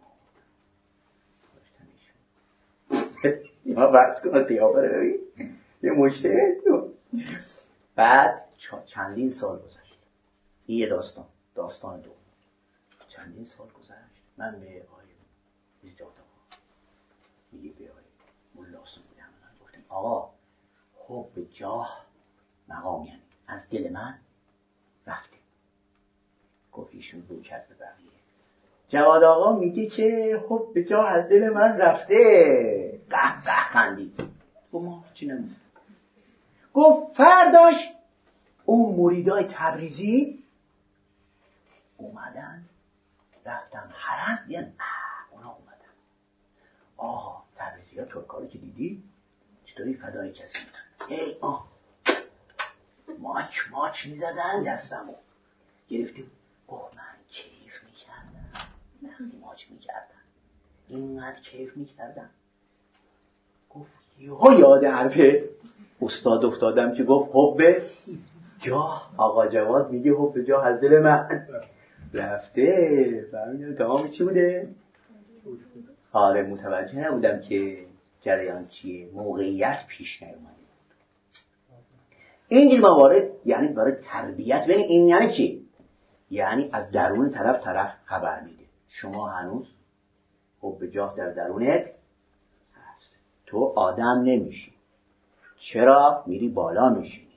Speaker 2: داشتم ایشون ما بحث کنم دیابره ببین یه مشته. بعد چندین سال گذشت، این یه داستان دوم. چندین سال گذشت، من به آقای ویزداد آقا میگه به آقای مولا سنبولی همون گفتم آقا حب جاه مقام یعنی از دل من رفته. گفت ایشون رو کرد به بقیه. جواد آقا میگه که حب جاه از دل من رفته. قهقه خندید. گفت ما چی نمیدونم. گفت فرداش اون مریدای تبریزی اومدن رفتن حرم، یعنی اونا اومدن آقا تبریزی ها ترکاری که دیدی چطوری فدای کسی ای ماچ میزدن دستمو گرفتیم. گفت من کیف میکردم وقتی ماچ میکردن اینقدر کیف میکردم. گفت یاد حرفه استاد افتادم که گفت حب جاه. آقا جواد میگه حب جاه از دل من رفته. فهمیدم تمام چی بوده؟ آره متوجه نبودم که جریان چیه، موقعیت پیش نیومده. اینجور موارد یعنی برای تربیت. ببین این یعنی چی؟ یعنی از درون طرف خبر میده شما هنوز حب جاه در درونت هست، تو آدم نمیشی. چرا؟ میری بالا میشی.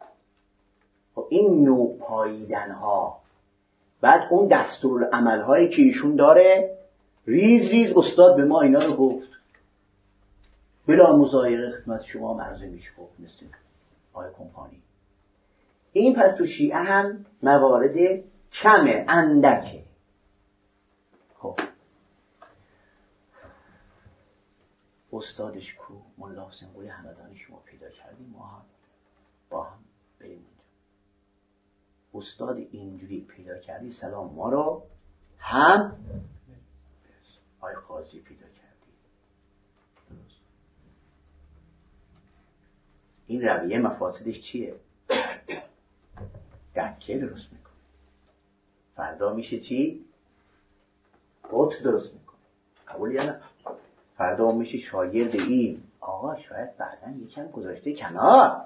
Speaker 2: این نوع پاییدن ها. بعد اون دستورالعمل هایی که ایشون داره ریز استاد به ما اینا رو گفت بلا مزایقه خدمت شما مرزه میشه گفت مثل آقای کمپانی. این پس تو شیعه هم موارد کمه، اندکه. خب استادش کو ملا سنبولی همدانی شما پیدا کردیم، ما هم با هم بریم اونجا. استاد اینجوری پیدا کردی سلام ما رو هم آی قاضی پیدا کردی. این رویه مفاسدش چیه؟ دکه درست میکنه. فردا میشه چی؟ بوت درست میکنه. قبول یا نه؟ فردا میشه شاگرد این. آقا شاید بعداً یکم گذاشته کنار،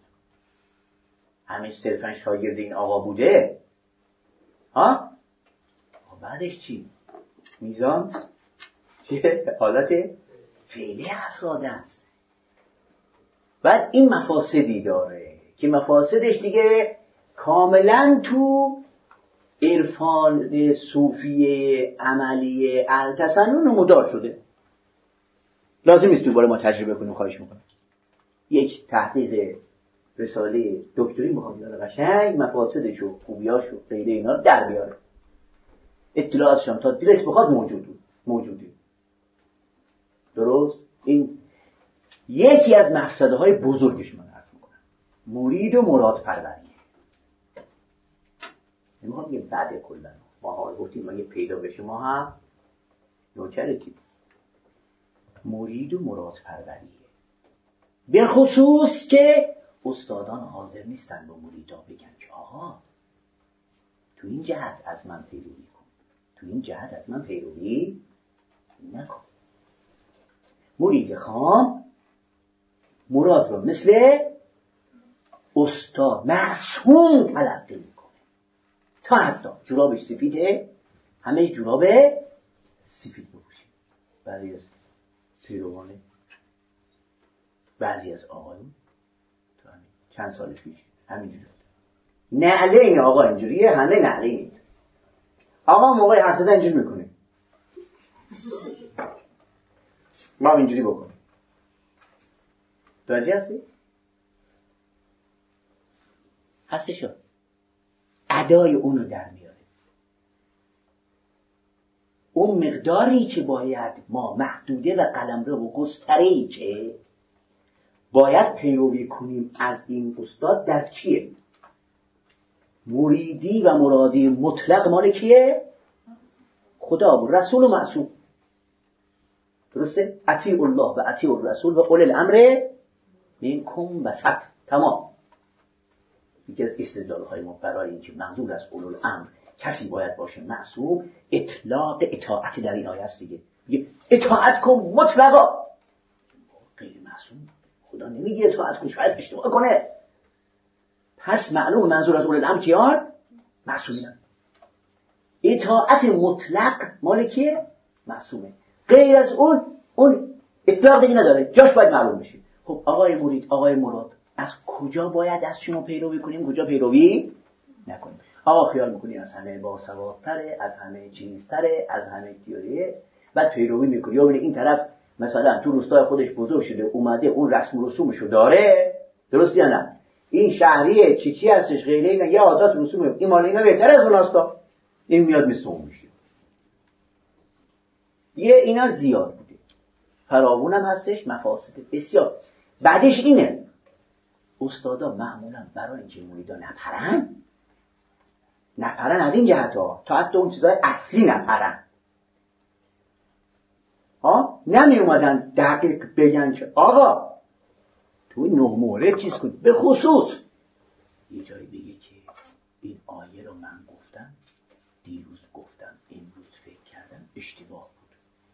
Speaker 2: همه صرفاً شاگرد این آقا بوده. ها؟ بعدش چی؟ میزان چه؟ حالت فعلی افراد است. بعد این مفاسدی داره که مفاسدش دیگه کاملاً تو عرفان صوفی عملی التسنن مدار شده. لازم نیست دوباره ما تجربه کنیم. خواهش میکنم یک تحقیق رساله دکتری میخواد یاره قشنگ مفاسدش و خوبیاش و غیره اینا رو در بیاره، اطلاعاتشان تا دلش بخواد موجوده. درست؟ این یکی از مقصدهای بزرگش من عرض میکنم، مرید و مراد پروریه. نمیخوام یه بعد کلن ما ها گفتیم ما یه پیدا بشه ما هم نوکرتیم. مرید و مراد پروریه، به خصوص که استادان حاضر نیستن با مریدا بگن که آقا تو این جهت از من پیروی کن، تو این جهت از من پیروی نکن. مرید خام مراد رو مثل استاد معصوم تلقی میکنه. تا حتی جورابش سفیده همه جوراب سفید بپوشه. بعضی از پیروانه، بعضی از آقایون تو همین چند سال پیش همینجوری نعله این آقا اینجوریه، همه نعله این آقا موقع حرف زدن اینجوری میکنه، ما اینجوری بکنیم. درجه هستی؟ هستشو ادای اونو در میاره. اون مقداری که باید ما محدوده و قلمرو و گستره‌ای که باید پیروی کنیم از این استاد در چیه؟ مریدی و مرادی مطلق مال کیه؟ خدا و رسول و معصوم. درسته؟ اطیعوا الله و اطیعوا الرسول و اولی الامر منکم وسط. تمام. یکی از استدلال‌های ما برای اینکه منظور از اولو الامر کسی باید باشه معصوم، اطلاق اطاعت در این آیه است دیگه. میگه اطاعت کن مطلقا. غیر معصوم خدا نمیگه اطاعت کن، شاید اشتباه کنه. پس معلوم منظور از اولل امر کیان؟ معصومین. اطاعت مطلق مال کیه؟ معصومه. غیر از اون اطلاق دیگه نداره، جاش باید معلوم بشه. خب آقای مرید، آقای مراد، از کجا باید از شما پیروی کنیم، کجا پیروی نکنیم؟ آقا خیال میکنی از همه باسوادتره، از همه چیزتره، از همه تیوریه، بعد پیروی میکنی. یا این طرف مثلا تو روستای خودش بزرگ شده، اومده اون رسم و رسومشو داره، درست یا نه؟ این شهریه چی هستش، غیره اینا یه عادات رسومه، این مال اینا بهتر از اوناستا، این میاد مثل اون میشه. یه اینا زیاد بوده، فراوون هم هستش، مفاسد بسیار. بعدش اینه استادا معمولا برای اینکه مریدا نپرن از این جهت ها، تا حتی اون چیزای اصلی نپرن، نمی اومدن دقیق بگن که آقا تو 9 مورد چیز کنید. به خصوص یه جایی بگه که این آیه رو من گفتم، دیروز گفتم، امروز فکر کردم اشتباه بود.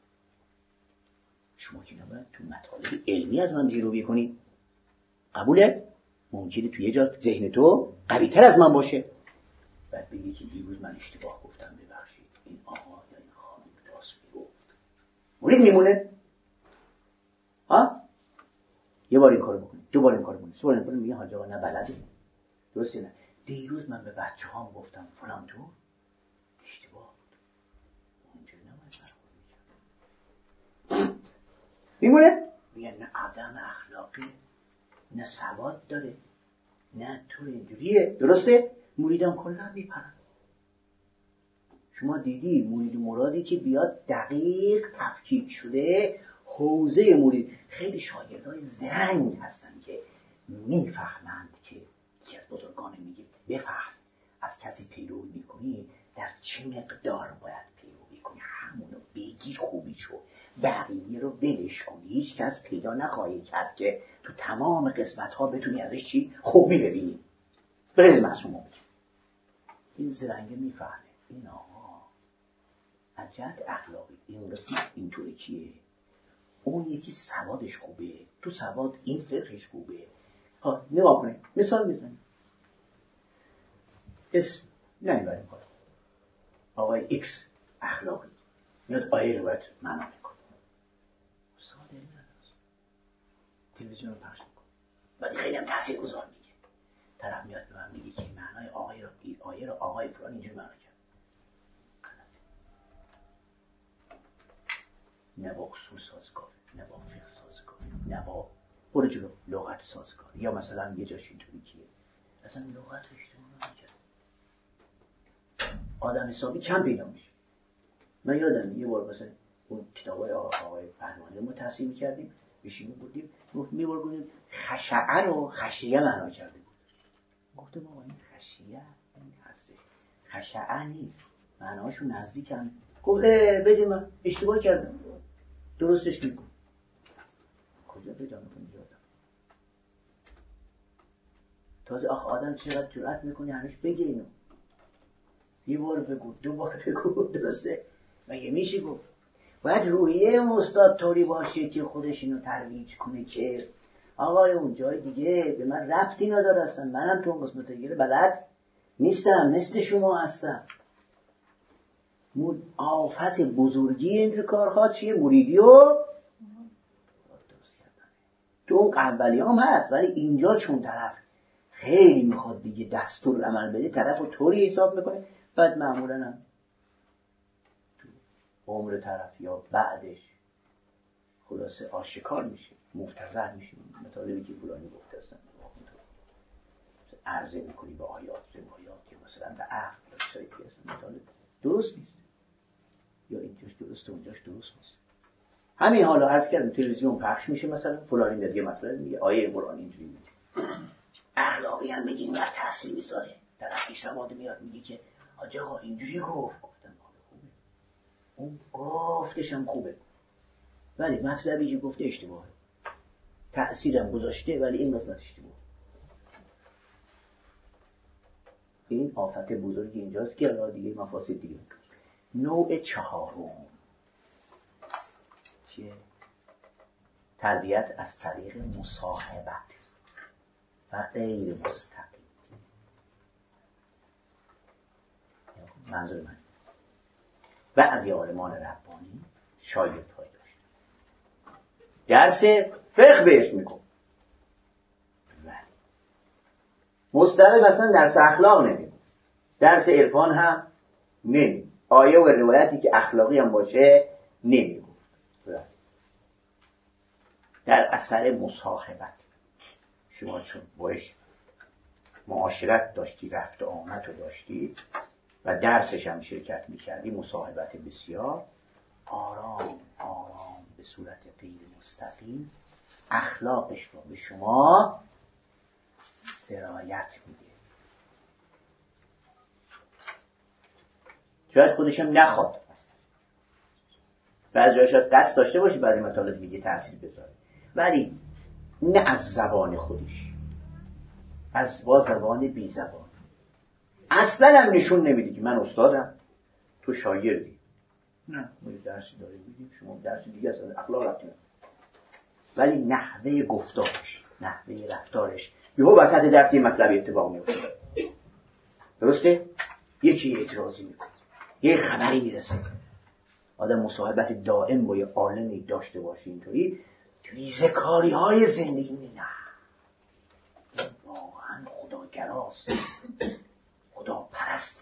Speaker 2: شما که نباید تو مطالب علمی از من پیروی کنید. قبوله؟ ممکنه توی یه جا ذهن تو قوی تر از من باشه، بعد بگی که دیروز من اشتباه گفتم، ببخشید این آقا یا این خانم راست میگفت. مرید میمونه. یه بار این کارو بکنی، 2 بار این کارو بکنی، 3 بار این کارو میگه حاج آقا نه بلدی. درسته نه؟ دیروز من به بچه‌هام گفتم فلان تو اشتباه بود. اونجوری نباید برخورد می‌کرد. میمونه؟ میگه نه آدم اخلاقی، نه سواد داره، نه تو اینجوریه. درسته؟ مریدان کلا میپرن. شما دیدی مرید و مرادی که بیاد دقیق تفکیک شده، حوزه مرید. خیلی شاگردای زرنگ هستن که میفهمند که یکی از بزرگان میگه بفهم از کسی پیروی میکنی در چه مقدار باید پیروی کنی، همونو بگیر خوبیشو، بقیه رو ولش کنی. هیچ کس پیدا نخواهی کرد که تو تمام قسمت ها بتونی ازش چی خوبی ببینی. بغیر معصوم بگی. این زرنگه میفهمه این آقا از جهت اخلاقی این قسمت اینطوری کیه، اون یکی سوادش خوبه، تو سواد این فقهش خوبه. نگاه کنید، مثال میزنیم. اسم نمیبریم کنیم آقای ایکس اخلاقی میاد آیه رو باید معنا میکنه، ساده نیست، تلویزیون رو پخش میکنه، ولی خیلی هم تاثیر گذار میگه. طرف میاد به من میگه که معنای آیه رو آقای فلان اینجوری معنا کرد. نه با اصول سازگار، نه با فقه سازگار، نه با برو جلو لغت سازگار. یا مثلا یه جاش اینطوری کیه اصلا لغت رو اشتباه نمی‌کنه، آدم حسابی کم پیدا میشه. من یادم یه بار مثلا اون کتابای آقای پهلوانی رو ما تحصیل می‌کردیم، بشینیم بودیم می‌برگونیم خشعه رو خشیه معنا کرده بود. گفتم آقا این خشیه این هستش، خشعه نیست، معناشون نزدیکن. گفت بده من اشتباه کردم، درستش میکن. کجا پیدا میکنی یادم؟ تازه آدم چقدر جرأت میکنی همش بگه اینو، یه بار بگو، 2 بار بگو، درسته؟ مگه میشه گفت؟ باید روحیه استاد طوری باشه که خودش اینو ترویج کنه که آقای اون جای دیگه به من ربطی نداره، اصلا منم تو اون قسمت دیگه بلد نیستم، مثل شما هستم. آفت بزرگی این کارها چیه؟ مریدی و درست کردن. تو اون اولی هم هست، ولی اینجا چون طرف خیلی میخواد دیگه دستور عمل بده، طرف رو طوری حساب میکنه، بعد معمولا هم تو عمر طرف یا بعدش خلاصه آشکار میشه، مفتزر میشه. مطالبی که فلانی گفته هستن عرضه میکنی به آیات روایات که مثلا به عقل یا چیزایی که هستن، مطالب درست نیست، یا اینجاش درسته اونجاش درست نیست. همین حالا عرض کردم تلویزیون پخش میشه، مثلا فلانی میگه مطلب میگه آیه قرآن اینجوری میگه، اخلاقی هم میگیم یا تحصیل میذاره، طرف بی سواد میاد میگه که حاج آقا اینجوری گفتم خوبه، اون گفتش هم خوبه، ولی مطلبی که گفته اشتباهه، تأثیرم گذاشته ولی این قسمت اشتباهه. این آفت بزرگی اینجاست که الان دیگه مفاسد دیگه. نوع چهارم چیه؟ تربیت از طریق مصاحبت و غیر مستقیم. منظور من بعضی عالمان ربانی شاگردهایی داشت درس فقه بهش میکن، مستقیم مثلا درس اخلاق نمیکن، درس عرفان هم نمی، آیه و روایتی که اخلاقی هم باشه نمیگو. در اثر مصاحبت شما چون باش معاشرت داشتی، رفت و آمد رو داشتی و درسش هم شرکت میکردی، مصاحبت بسیار، آرام آرام به صورت غیر مستقیم اخلاقش رو به شما سرایت میده. شاید خودشم نخواد، بعضی جایی شاید قصد داشته باشه بعضی مطالب دیگه تأثیر بذاره، ولی نه از زبان خودش، از با زبان بی زبان. اصلا هم نشون نمیدی که من استادم تو شاگردی، نه ما درسی داریم میدیم شما درسی دیگه از اخلاق رفتیم، ولی نحوه گفتارش، نحوه رفتارش یهو وسط درسی مطلب اتفاق میفته. درسته؟ یکی اعتراضی میکنه، یه خبری میرسه، آدم مصاحبت دائم با یه عالمی داشته باشه اینطوری ریزه کاری های زندگی، نه این واقعا خداگراست، خدا پرست.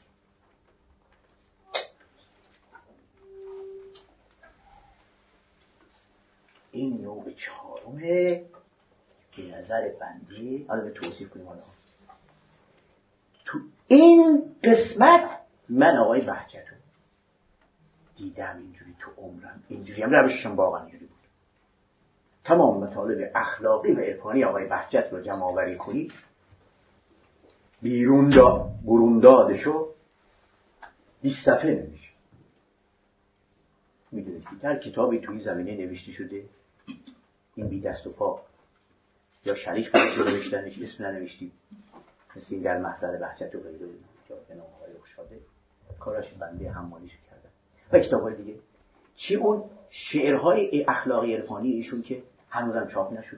Speaker 2: این نوع چهارمه که نظر بنده حالا به توصیف کنیم. حالا تو این قسمت من آقای بهجت رو دیدم اینجوری تو عمرم، اینجوری هم روششم واقعا اینجوری بود. تمام مطالب اخلاقی و عرفانی آقای بهجت رو جمع آوری کنی برون دادشو 20 صفحه نمیشه. میدونید که در کتابی توی زمینه نوشته شده این بی دست و پا یا شریک بودی نوشتنش اسم ننوشتی، مثل این در محضر بهجت و غیره یا به نام آقای اخشاده کاراش بنده حمالیش کردن و کتاب‌های دیگه. چی اون شعرهای اخلاقی عرفانی ایشون که هنوزم چاپ نشده،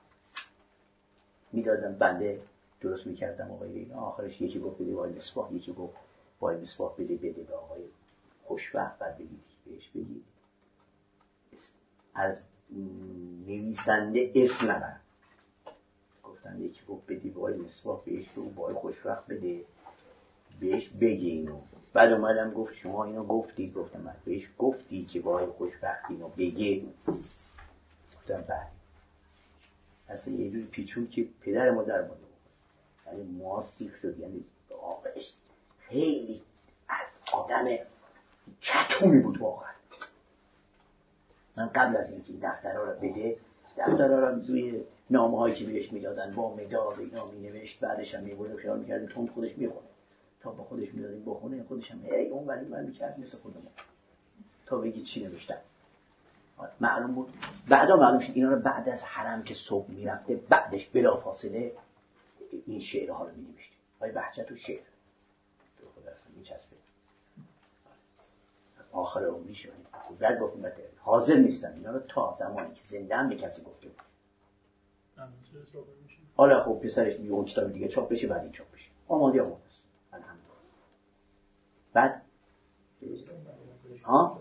Speaker 2: میدادم بنده درست میکردم آقای اینا، آخرش یکی گفت بده وای مصباح، یکی گفت وای مصباح بده به آقای خوشوقت، بعد بگید بهش بگید از نویسنده اسم نبر، گفتن یکی گفت بدی وای مصباح بهش رو وای خوشوقت بده بهش بگی اینو. بعد اومدم گفت شما اینو گفتی، گفتم من بهش گفتی که وای خوشوقت اینو بگی، گفتم بله. اصلا یه جوری پیچون که پدر مادر ماده بود، یعنی مواسیف شد، یعنی آقایش خیلی از آدم کتومی بود واقعا. من قبل از اینکه دفترها رو بده، دفترها رو روی نامه هایی که بهش میدادن با مداد اینا می نوشت، بعدش هم میبود و خیال میکردیم تون خودش میخونه، تا با خودش میدادیم بخونه، خودش هم اون ولی من میکرد مثل خودمون تا بگی چی نوشتن. معلوم بود بعدا معلوم شد اینا رو بعد از حرم که صبح میرفته بعدش بلافاصله این شعرها رو می‌نوشت. آقای بهجت و شعر تو خدا اصلا میچسبه آخر عمریش بعد گفتم حاضر نیستم اینا رو تا زمانی که زنده هم به کسی گفته بود. حالا خب پسرش میگه اون کتاب دیگه چاپ بشه، بعد این چاپ بشه آماده است. الحمدلله. بعد ها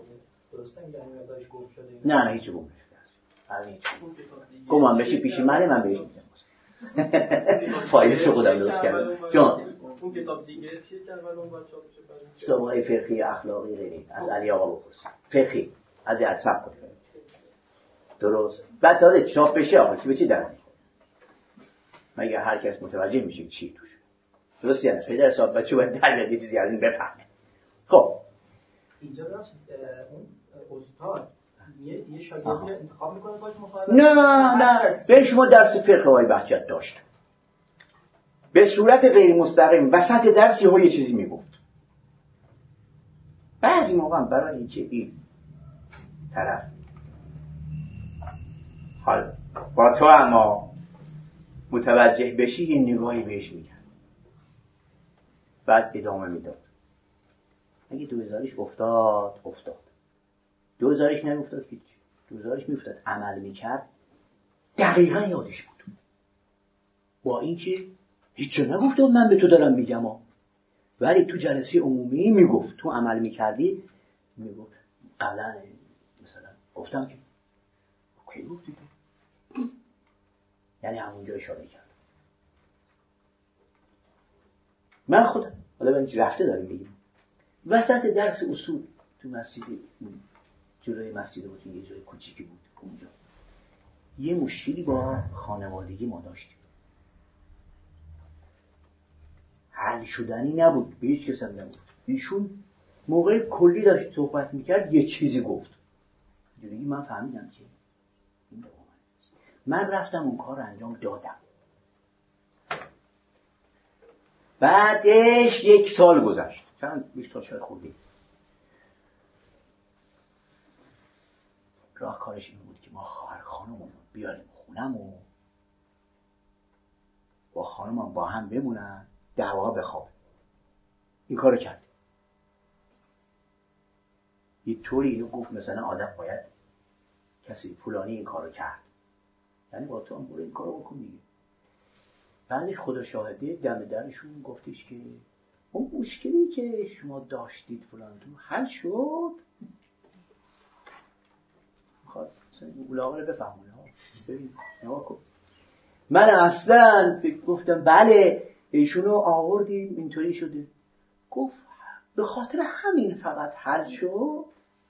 Speaker 2: نه هیچ گم نشده، گمان بشه پیش من بهش میگم فایده شو خودم درست کردم. جان
Speaker 3: اون کتاب دیگه چیه که اول اون باید چاپ بشه؟
Speaker 2: کتاب‌های فقهی اخلاقی غیره از علی آقا بپرس، فقهی از اصحاب کنید درست. بعد تا چاپ بشه آقا چی به چی در مگه هر کس متوجه میشه چی توش درست، یعنی پدر حساب بچه باید در بیاد چیزی از این بفهمه. خب
Speaker 3: اینجا راست اون استاد یه شاگردی انتخاب میکنه باش مصاحبه؟
Speaker 2: نه به شما درس فقه های بهجت داشت به صورت غیر مستقیم وسط درس یه چیزی میگفت. بعضی موقع برای اینکه این طرف حال با تو اما متوجه بشی یه نگاهی بهش میکرد، بعد ادامه میداد. اگه 2000ش افتاد 2000ش نمیافتاد که 2000ش میافتاد عمل میکرد دقیقا یادش بود. با اینکه هیچ جا نگفته من به تو دارم میگم ولی تو جلسه عمومی میگفت، تو عمل میکردی میگفت قبلا مثلا گفتم که اوکی گفتی تو، یعنی همونجا اشاره کرد. من خودم حالا به اینکه رفته داریم بگیم وسط درس اصول تو مسجد جلوی مسجد بود، یه جای کوچیکی بود اونجا، یه مشکلی با خانوادگی ما داشتیم، حل شدنی نبود، به هیچ کس هم نبود. ایشون موقع کلی داشت صحبت میکرد یه چیزی گفت، دیگه من فهمیدم که من رفتم اون کار رو انجام دادم. بعدش 1 سال گذشت، چند 20 سال شاید خوردی. راه کارش این بود که ما خواهر خانمون بیاریم خونم و با خانمم با هم بمونن، دعوا بخواب. این کارو کرد. یه طوری اینو گفت مثلا آدم باید کسی فلانی این کارو کرد، یعنی با تو هم برو این کارو بکن دیگه. بعدش خدا شاهده دم درشون گفتش که اون مشکلی که شما داشتید فلان تو حل شد. میخواد مثلا اولاغه رو بفهمونه ببین نگاه کن. من اصلا گفتم بله ایشونو آوردیم اینطوری شده. گفت به خاطر همین فقط حل شد.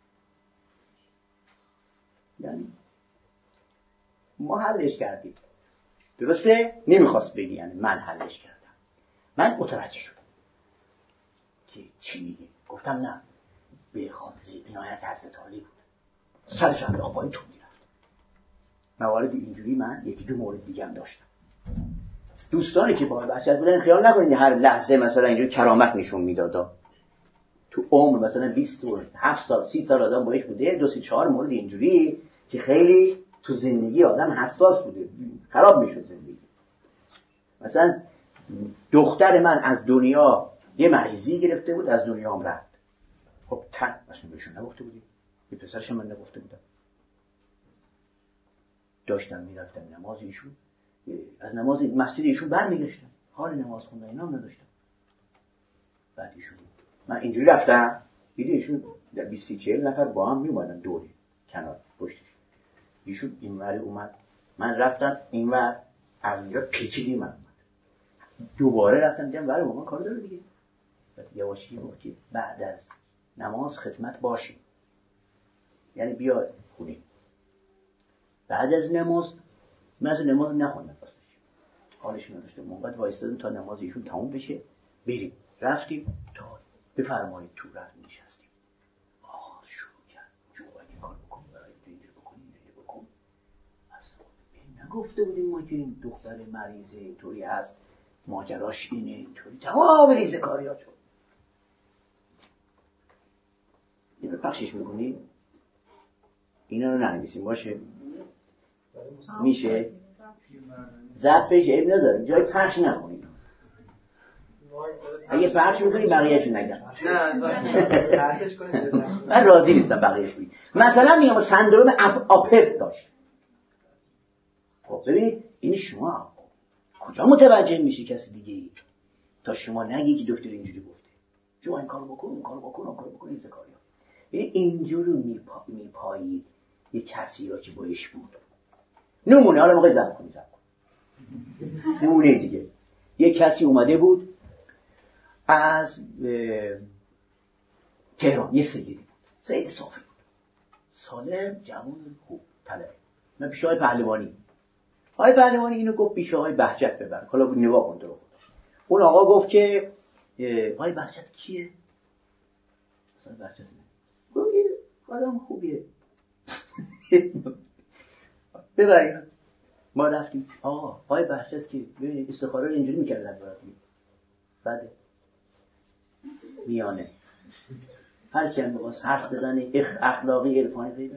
Speaker 2: یعنی ما حلش کردیم، درسته؟ نمیخواست بگی یعنی من حلش کردم. من متوجه شدم که چی میگه. گفتم نه، به خاطر عنایت حضرت عالی بود، سرش انداخت پایین تو میرفت. موارد اینجوری من 1-2 مورد دیگه هم داشتم. دوستانی که با بچت بودن خیال نکنید هر لحظه مثلا اینجوری کرامت نشون میدادا. تو عمر مثلا 27 سال 30 سال آدم باش بوده، 2-4 مورد اینجوری که خیلی تو زندگی آدم حساس بوده، خراب میشد زندگی. مثلا دختر من از دنیا یه مریضی گرفته بود، از دنیا هم رفت. خب مثلا بهشون نگفته بودیم، به پسرش من نگفته بودم. داشتم میرفتم نماز ایشون، از نماز مسجد ایشون برمیگشتم، حال نماز خوندن اینا هم نداشتم. بعد ایشون من اینجوری رفتم، دیدی ایشون 20-40 نفر با هم میومدن دوری کنار پشتش. ایشون اینور اومد، من رفتم اینور، از اونجا پیچیدی من اومد. دوباره رفتم دیدم ولی واقعا کار داره دیگه. یواشکی گفت که بعد از نماز خدمت باشیم، یعنی بیا خونه. بعد از نماز من از نماز نخوندم، حالش نداشتم، موقت وایستادم تا نماز ایشون تموم بشه بریم. رفتیم تا بفرمایید تو رفت نشستیم. شروع کرد جو این کار بکن، برای اینجوری بکن، اینجوری بکن. اصلا نگفته بودیم ما که این دختر مریضه اینطوری هست، ماجراش اینه، اینطوری تمام ریزه کاری ها شد. اینو پخشش میکنیم، اینا رو ننویسیم باشه میشه ضبطش عیب نداره، جای پخش نکنید. اگه پخش میکنی بقیه‌شو نگم. من راضی نیستم بقیه‌شو بگید. مثلا میگم سندروم آپرت داشت. خب ببینید این شما کجا متوجه میشی کسی دیگه تا شما نگی که دکتر اینجوری گفته، شما این کارو بکن، اون کارو بکن، اون کارو بکن، این زکاریا. ببین اینجوری میپایید یه کسی را که باش بود. نمونه حالا موقع زب کنی نمونه دیگه. یه کسی اومده بود از تهران، یه سیدی بود، سید صافی بود، سالم، جوان، خوب، طلبه. من پیش آقای پهلوانی اینو گفت پیش آقای بهجت ببر. حالا نگاه کن تو. اون آقا گفت که آقای بهجت کیه؟ آقای بهجت گفت آدم خوبیه ببرید. ما رفتیم آقای بهجت که ببینید استخاره رو اینجوری میکردن براتون. بعد میانه هر کی می‌خواست حرف بزنه اخلاقی عرفانی پیدا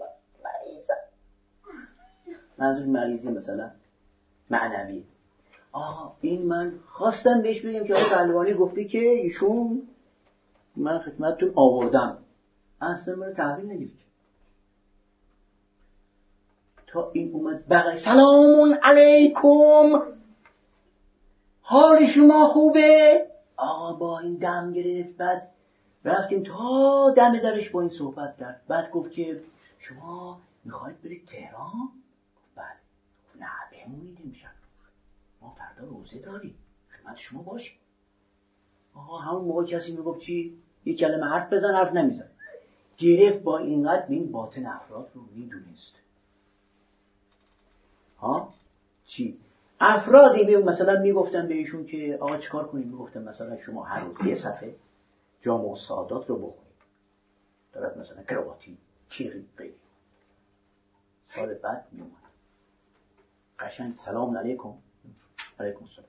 Speaker 2: منظور مریضی مثلا معنوی. این من خواستم بهش بگم که آقای پهلوانی گفته که ایشون من خدمتتون آوردم، اصلا من رو تحویل نگیرید. تا این اومد بغل سلام علیکم، حال شما خوبه؟ آقا با این دم گرفت. بعد رفتیم تا دم درش با این صحبت کرد. بعد گفت که شما میخواید برید تهران؟ بعد نه بمونید امشب، ما فردا روزه داریم، خدمت شما باشیم. آقا همون موقع کسی میگفت چی؟ یک کلمه حرف بزن، حرف نمیزن. گرفت با اینقدر این باطن افراد رو میدونست. چی؟ افرادی مثلا میگفتن به ایشون که آقا چیکار کنیم؟ میگفتن مثلا شما هر روز یه صفحه جامع السعادات رو بخونید، دارد مثلا کرواتی چیغی بگید. سال بعد میومد قشنگ سلام علیکم، علیکم السلام.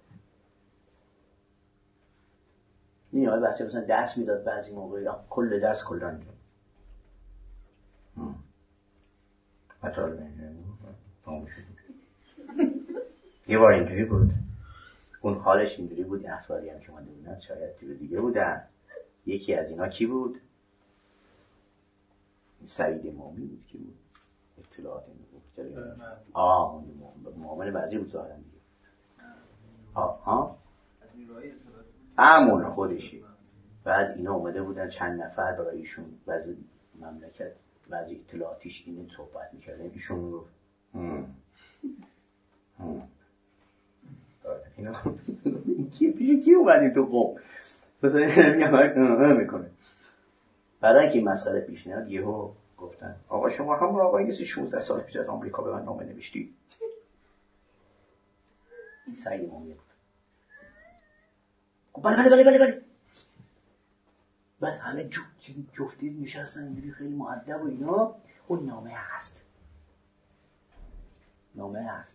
Speaker 2: نیای بچه مثلا درس میداد بعضی موقعی کل درس کلان میداد. یه بار اینجوری بود، اون حالش اینجوری بود، این افرادی هم که مانده بودن شاید جور دیگه بودن. یکی از اینا کی بود؟ سعید مومی بود. کی بود؟ اطلاعات این بود. معامل بعضی بود ظاهرا دیگه. همون خودشی. بعد اینا اومده بودن چند نفر برای ایشون بعضی مملکت بعضی اطلاعاتیش اینو صحبت میکردن. ایشون رو اینا کی اومدی تو قوم مثلا میکنه. برای که مسئله پیش نیاد یهو گفتن آقا شما همون آقایی نیستی 16 سال پیش از آمریکا به من نامه نوشتی؟ این سعید مومی گفت بله. بعد همه جفتی نشستن اینجوری خیلی مؤدب و اینا. اون نامه هست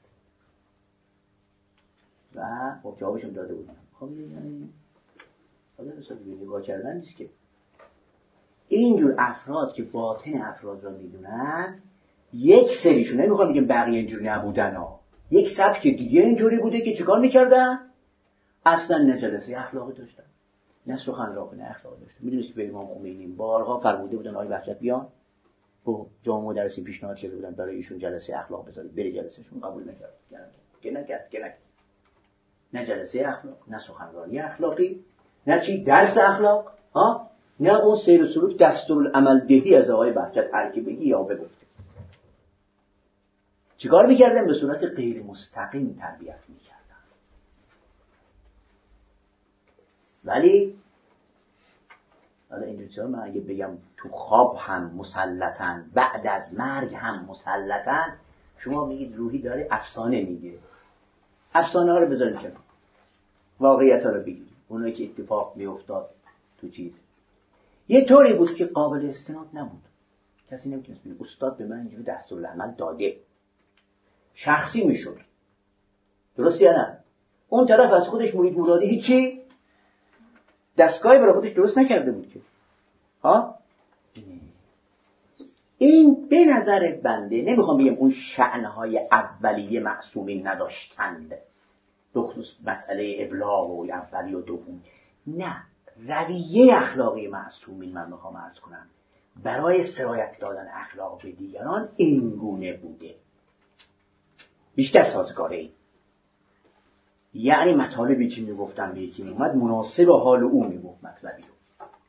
Speaker 2: و خب جوابشون داده بودن. خب یعنی حالا حساب نگاه کردن نیست که اینجور افراد که باطن افراد را میدونن، یک سریشون، نمیخوام بگم بقیه اینجور نبودن ها، یک سبک دیگه اینجوری بوده که چیکار میکردن؟ اصلا نه جلسه اخلاقی داشتن، نه سخنرانی اخلاقی داشتن. میدونید که به امام خمینی بارها فرموده بودن آقای وحشت بیان و جامعه مدرسی پیشنهاد کرده بودن برای ایشون جلسه اخلاق بذارید، بره جلسهشون قبول نکرد. نه جلسه اخلاق، نه سخنرانی اخلاقی، نه چی درس اخلاق، نه اون سیر و سلوک دستورالعمل دهی از آقای بهجت هر کی بگی یا بگفته. چیکار میکردن؟ به صورت غیر مستقیم تربیت میکردن. ولی حالا اینجوری چرا من اگه بگم تو خواب هم مسلطن، بعد از مرگ هم مسلطن، شما میگید روحی داره افسانه میگه. افسانه ها رو بذارید کنار، واقعیت ها رو بگید. اونایی که اتفاق میافتاد تو چیز یه طوری بود که قابل استناد نبود، کسی نمیتونست بگه استاد به من اینجوری دستورالعمل داده، شخصی میشد. درست یا نه؟ اون طرف از خودش مرید مرادی هیچی دستگاهی برای خودش درست نکرده بود که این به نظر بنده، نمیخوام بگم اون شأنهای اولیه معصومین نداشتند بخصوص مسئله ابلاغ و اولی و دوم، نه، رویه اخلاقی معصومین من میخوام عرض کنم برای سرایت دادن اخلاق به دیگران این گونه بوده، بیشتر سازگاره. یعنی مطالبی که میگفتن به یکی میومد مناسب حال او میگفت مطلبی رو.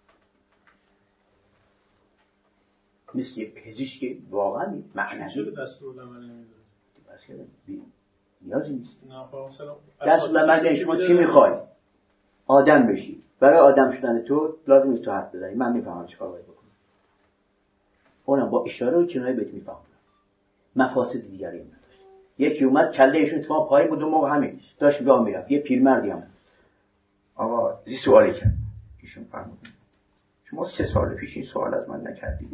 Speaker 2: مثل یه پزشک واقعا معنوی
Speaker 4: چرا دستورالعمل نمیدونید؟
Speaker 2: نیازی نیست. دستورالعمل شما چی میخوای؟ آدم بشی. برای آدم شدن تو لازم نیست تو حرف بزنی، من میفهمم چیکار باید بکنم. اونم با اشاره و کنایه بهت میفهمم. مفاسد دیگری نداشت. یکی اومد کله ایشون تو پای بود و موقع همین داشت راه میرفت، یه پیرمردی هم آقا یه سوالی کرد، ایشون فرمود شما 3 سال پیش این سوال از من نکردید؟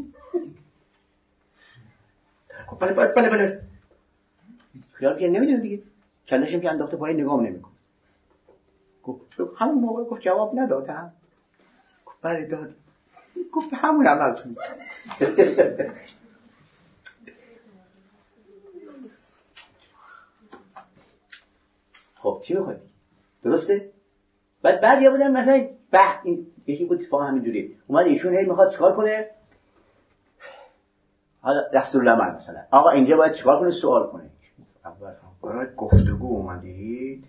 Speaker 2: بله خیال که نمیدونه دیگه، کلهشم که انداخته پای نگام نمیکنه. گفت همون موقع گفت جواب ندادم. گفت بله داد. گفت همون عملتون. خب چی میخواد؟ درسته؟ بعد بودن مثلا این یکی بود اتفاقا همینجوری اومد ایشون هی میخواد چیکار کنه؟ حالا دستورالعمل مثلا آقا اینجا باید چیکار کنه؟ سوال کنه. اول برای گفتگو اومدید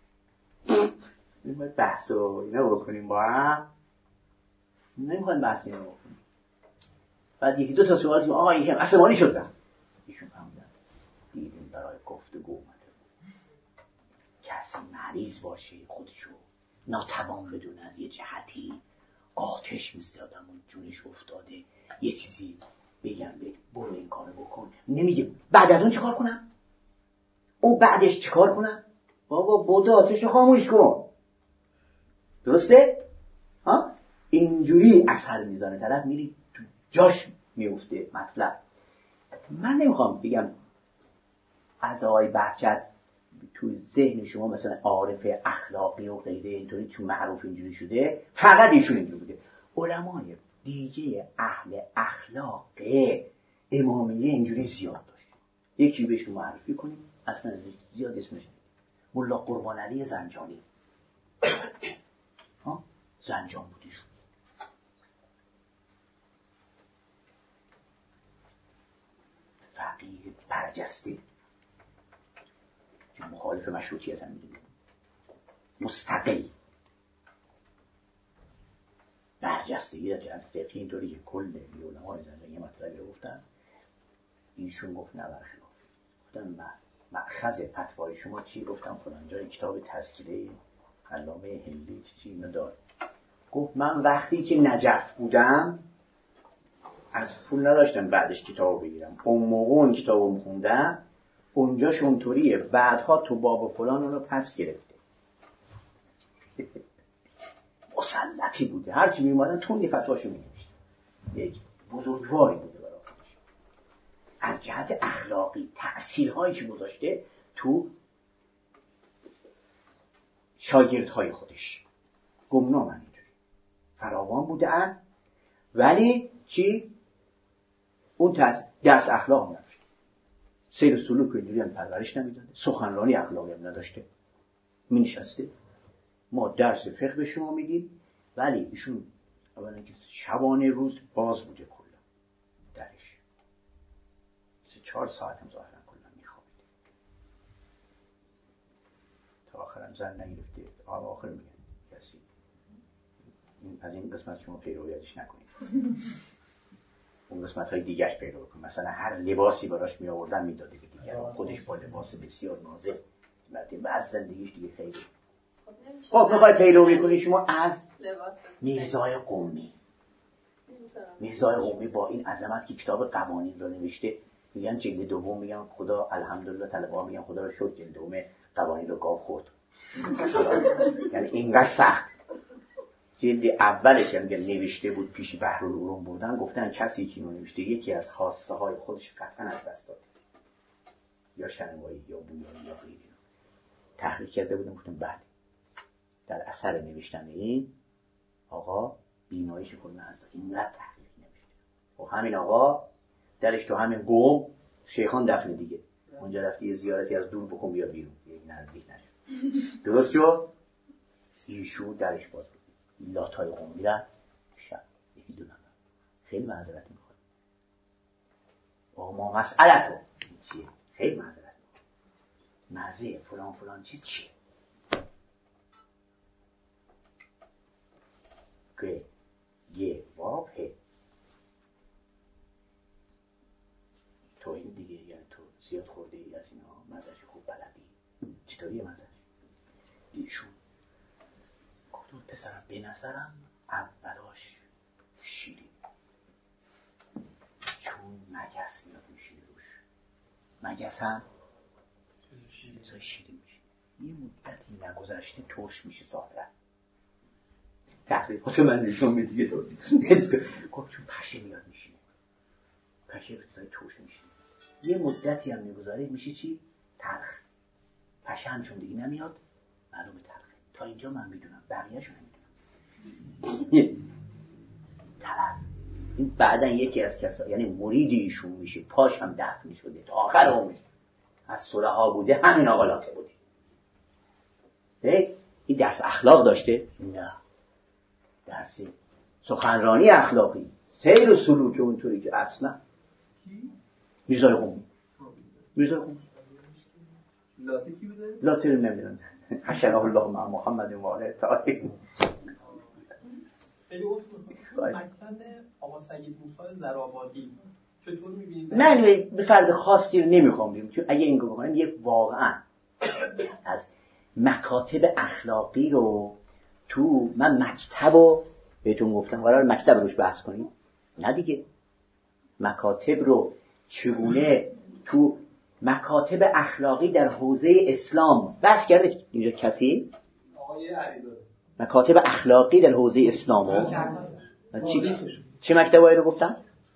Speaker 2: باید بحث رو اینا بکنیم با هم، نمیخواد بحث اینا بکنیم. بعد یکی دو تا سوال کنیم آقا یکم عصبانی شدن، ایشون فهمیدن دیدیم برای گفتگو اومده کسی مریض باشه خودشو ناتوان بدونه از یه جهتی آتش مثل آدمون جونش افتاده یه چیزی بگم برو این کارو بکن، نمیگه بعد از اون چیکار کنم؟ اون بعدش چیکار کنم؟ بابا بوده آتشو خاموش کن. درسته؟ ها؟ اینجوری اثر میزنه، طرف میری تو جاش میفته مطلب. من نمیخوام بگم از آقای بهجت تو ذهن شما مثلا عارف اخلاقی و غیره اینطوری تو معروف اینجوری شده، فقط ایشون اینجوری بوده. علمای دیگه اهل اخلاق امامیه اینجوری زیاد داشت. یکی بهشون معرفی کنیم اصلا زیاد اسمش ملا قربان علی زنجانی. ها؟ زنجان بودیشون. فقیه برجسته که مخالف مشروطیت هم میدونیم، مستقل برجستگی از جهت فقهی اینطوری که کل علمای زنجانی مطلبی رو گفتن، ایشون گفت نه برخلاف. گفتم مأخذ فتوای شما چی؟ گفتم فلان جای کتاب تذکیره علامه هندی چی نداره. گفت من وقتی که نجف بودم از پول نداشتم بعدش کتاب بگیرم، اون موقع اون کتاب رو خوندم، اونجاش اونطوریه، بعدها تو باب فلان اونو پس گرفته. مسلطی بوده، هرچی میومدن تون یه فتواشو می‌نوشت. یک بزرگواری بوده برای خودش. از جهت اخلاقی تأثیرهایی که گذاشته تو شاگردهای خودش گمنام اینجوری فراوان بودن، ولی چی؟ اون درس اخلاق نداشته، سیر و سلوک اینجوری هم پرورش نمیداده، سخنرانی اخلاقی هم نداشته. می نشسته ما درس فقه به شما میدیم، ولی ایشون اولا که شبانه روز باز بوده کلا درش 3-4 ساعت هم ظاهرا کلا میخوابیده تا آخرم زن نگرفته. آخر میگن کسی از این قسمت شما پیروی ازش نکنید، اون قسمت های دیگرش پیدا کنید. مثلا هر لباسی براش می آوردن میداده به دیگران، خودش با لباس بسیار نازک بعد زندگیش دیگه خیلی. خب میخوای پیروی کنی شما از میرزای قمی. میرزای قمی با این عظمت که کتاب قوانین رو نوشته، میگن جلد دوم میگن خدا الحمدلله، طلبه‌ها میگن خدا رو شکر جلد دوم قوانین رو گاو خورد. یعنی اینقدر سخت. جلد اولش هم نوشته بود پیش بحرالعلوم بردن، گفتن کسی که اینو نوشته یکی از خاصه های خودش قطعا از دست داده، یا شنوایی یا بویایی یا غیره. تحقیق کرده بودم گفتم بله، در اثر نوشتن این آقا بیناییش کلا از اینقدر تحقیق نوشته. و همین آقا درش تو همین قم شیخان دفن دیگه، اونجا رفتی یه زیارتی از دور بکن بیا بیرون، یه نزدیک نشد. درست شد؟ ایشون درش باز بود. لاتای قم میرن شب یکی دو نفر خیلی معذرت میخواد ما مسئلتو چیه؟ خیلی معذرت میخواد، مزه فلان فلان چیز چیه؟ که یه واقعه تو این دیگه، یعنی تو زیاد خورده ای از اینا، مزهش خوب بلدی چطوریه مزهش؟ ایشون گفتم پسرم به نظرم اولاش شیرین، چون مگس میاد میشینه روش، مگس هم چیزای شیرین میشه، یه مدتی نگذشته ترش میشه ظاهرا. تحقیقات من نشون میده دیگه طوری گفت چون پشه میاد میشینه، پشه رو چیزای ترش میشینه، یه مدتی هم نگذاره میشه چی؟ تلخ. پشه هم چون دیگه نمیاد معلومه تلخه. تا اینجا من میدونم، بقیه‌شو نمیدونم. طرف این بعدن یکی از کسا، یعنی مرید ایشون میشه، پاش هم دفن شده تا آخر عمرش، از صلحا بوده، همین آقا لاته بوده. این درس اخلاق داشته؟ نه. درس سخنرانی اخلاقی، سیر و سلوک اونطوری که اصلا. میرزای قمی.
Speaker 3: لاته کی بوده؟
Speaker 2: لاته رو نمیدونم. حشره الله مع محمد و آله الطاهرین.
Speaker 3: خیلی مکتب آقا سید موسی زرآبادی چطور می‌بینید؟
Speaker 2: من به فرد خاصی رو نمیخوام بگم، چون اگه این رو بکنم یک واقعا از مکاتب اخلاقی رو تو من مکتب رو بهتون گفتم قرار مکتب روش بحث کنیم، نه دیگه. مکاتب رو چگونه تو مکاتب اخلاقی در حوزه اسلام بحث کرده اینجا کسی؟
Speaker 3: آقای علیزاده.
Speaker 2: مکاتب اخلاقی در حوزه اسلام رو چه مکتبایی رو گفتم؟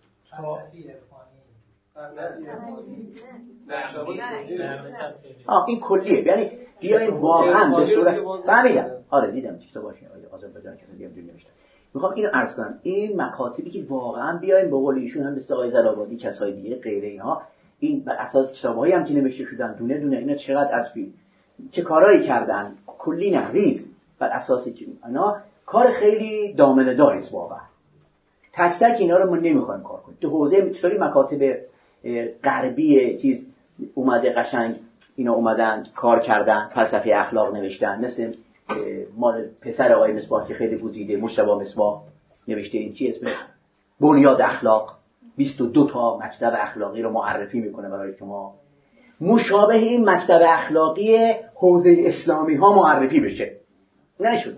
Speaker 2: این کلیه، یعنی بیاین واقعا به صورت فهمیدم. آره دیدم چطور باشه آذربایجان کسی دیگه نمی‌نوشتم. میخوام اینو عرض کنم، این مکاتبی که واقعا بیاین به قول ایشون هم مثل آقای زرآبادی کسای دیگه غیره اینها، این بر اساس کتابایی هم که نوشته شدن دونه دونه اینا چقدر از چه کارایی کردن، کلی نحویز بر اساس که اینا کار خیلی دامنه داری است واقعا. تک تک اینا رو ما نمیخوایم کار کنیم. تو حوزه چطوری مکاتب غربی چیز اومده قشنگ اینا اومدن کار کردن، فلسفه اخلاق نوشتن، مثل مال پسر آقای مصباح که خیلی گزیده مجتبی مصباح نوشته، این چی اسمش؟ بنیاد اخلاق. 22 تا مکتب اخلاقی رو معرفی میکنه برای شما. مشابه این مکتب اخلاقی حوزه اسلامی ها معرفی بشه. نشده.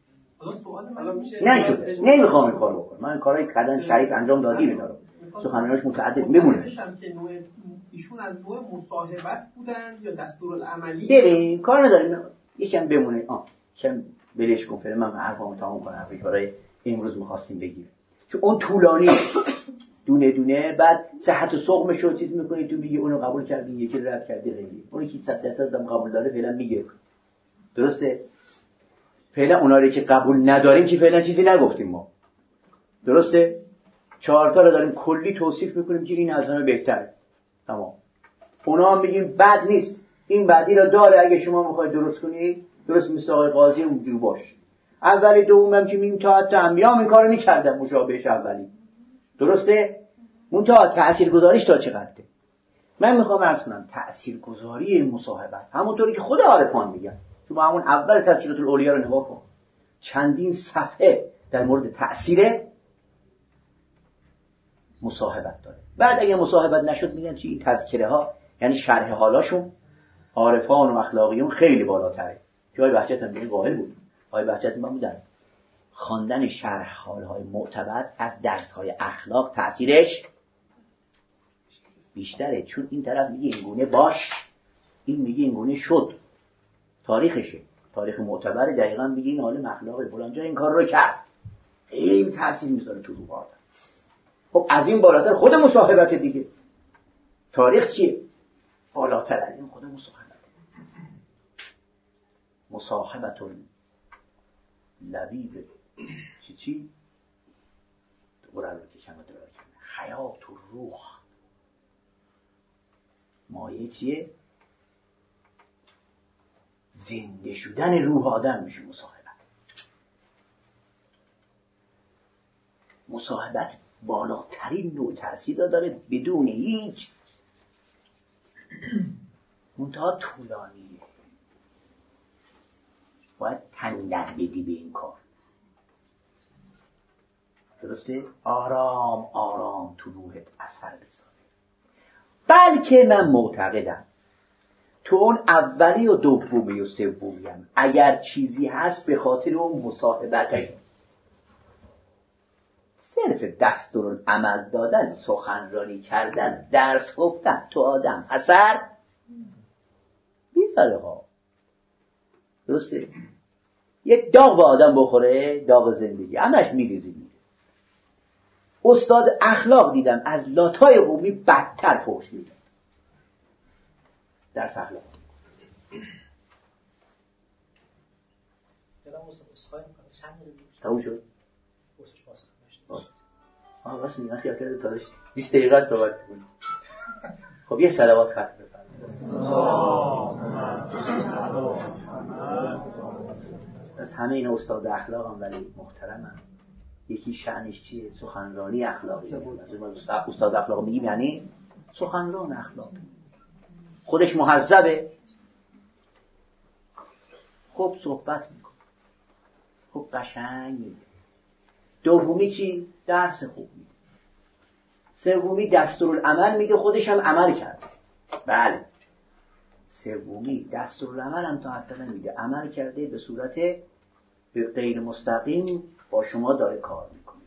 Speaker 2: نمیخوام این کار بکنم. من کارهای کردن شریف انجام دادیم اینا رو. سخنرانیش متعدد میمونه.
Speaker 3: ایشون از نوع مصاحبت بودن یا دستورالعملی؟
Speaker 2: ببین کار نداریم. یکم بمونه. کم بلش کن فعلا من حرفامو تمام کنم. برای امروز می‌خواستیم بگیم. چون اون طولانی دونه دونه بعد صحت و سقمش رو چیز می‌کنی تو میگی اونو قبول کردی یکی رد کردی غیری. اون کی 100% هم قبول داره فعلا میگه. درسته؟ فعلا اونا رو که قبول نداریم که فعلا چیزی نگفتیم ما. درسته؟ 4 تا رو داریم کلی توصیف می‌کنیم که این از همه بهتره. تمام. اونا هم میگیم بد نیست. این بدی رو داره اگه شما می‌خواید درست کنی، درست مثل آقای قاضی اونجوری باش. اولی دومم که میگیم تا حتی انبیاء این کارو می‌کردن مشابهش اولی. درسته؟ منتها تاثیرگذاریش تا چقدره؟ من میخوام عرض کنم تاثیرگذاری مصاحبت همونطوری که خود عارفان میگن. تو با همون اول تذکرة الاولیاء رو نگاه کن. چندین صفحه در مورد تأثیر مصاحبت داره. بعد اگه مصاحبت نشد میگن چی این تذکره ها یعنی شرح حالاشون عارفان و اخلاقیون خیلی بالاتره. جای بهجت هم قائل بود. آقای بهجت من بودن. خواندن شرح حال‌های معتبر از درس‌های اخلاق تأثیرش بیشتره، چون این طرف میگه اینگونه باش، این میگه اینگونه شد، تاریخشه، تاریخ معتبر دقیقاً میگه این عالم اخلاقه فلان جا این کار رو کرد، خیلی تأثیر میذاره تو روح آدم. خب از این بالاتر خود مصاحبت دیگه. تاریخ چیه؟ بالاتر از این خود مصاحبت. مصاحبت لبیب چی قرآن رو که شما داره حیات و روح مایه چیه؟ زنده شدن روح آدم میشه مصاحبت بالاترین نوع تأثیر داره بدون هیچ منتها طولانیه. باید تندر بدی به این کار. درسته؟ آرام آرام تو روحت اثر بذاره. بلکه من معتقدم تو اون اولی و دومی و سومیم اگر چیزی هست به خاطر اون مصاحبتش صرف دستورالعمل دادن، سخنرانی کردن، درس گفتن تو آدم اثر میذاره ها. درسته؟ یک داغ به آدم بخوره، داغ زندگی همش میریزی. استاد اخلاق دیدم از لاتای قومی بدتر فحش میدن درس اخلاق. تموم شد؟ راست میگن خیال کرده تازه 20 دقیقه صحبت کنیم. خب یه صلوات ختم بفرمایید. همه این استاد اخلاق هم ولی محترمم. یکی شأنش چیه؟ سخنرانی اخلاقی. استاد اخلاق میگیم یعنی سخنران اخلاقی. خودش مهذبه، خوب صحبت میکنه، خوب قشنگ میگه. دومی چی؟ درس خوب میده. سومی دستورالعمل میده، خودش هم عمل کرده. بله. سومی دستورالعمل هم تا حتی نمیده، عمل کرده به صورت غیر مستقیم با شما داره کار میکنه.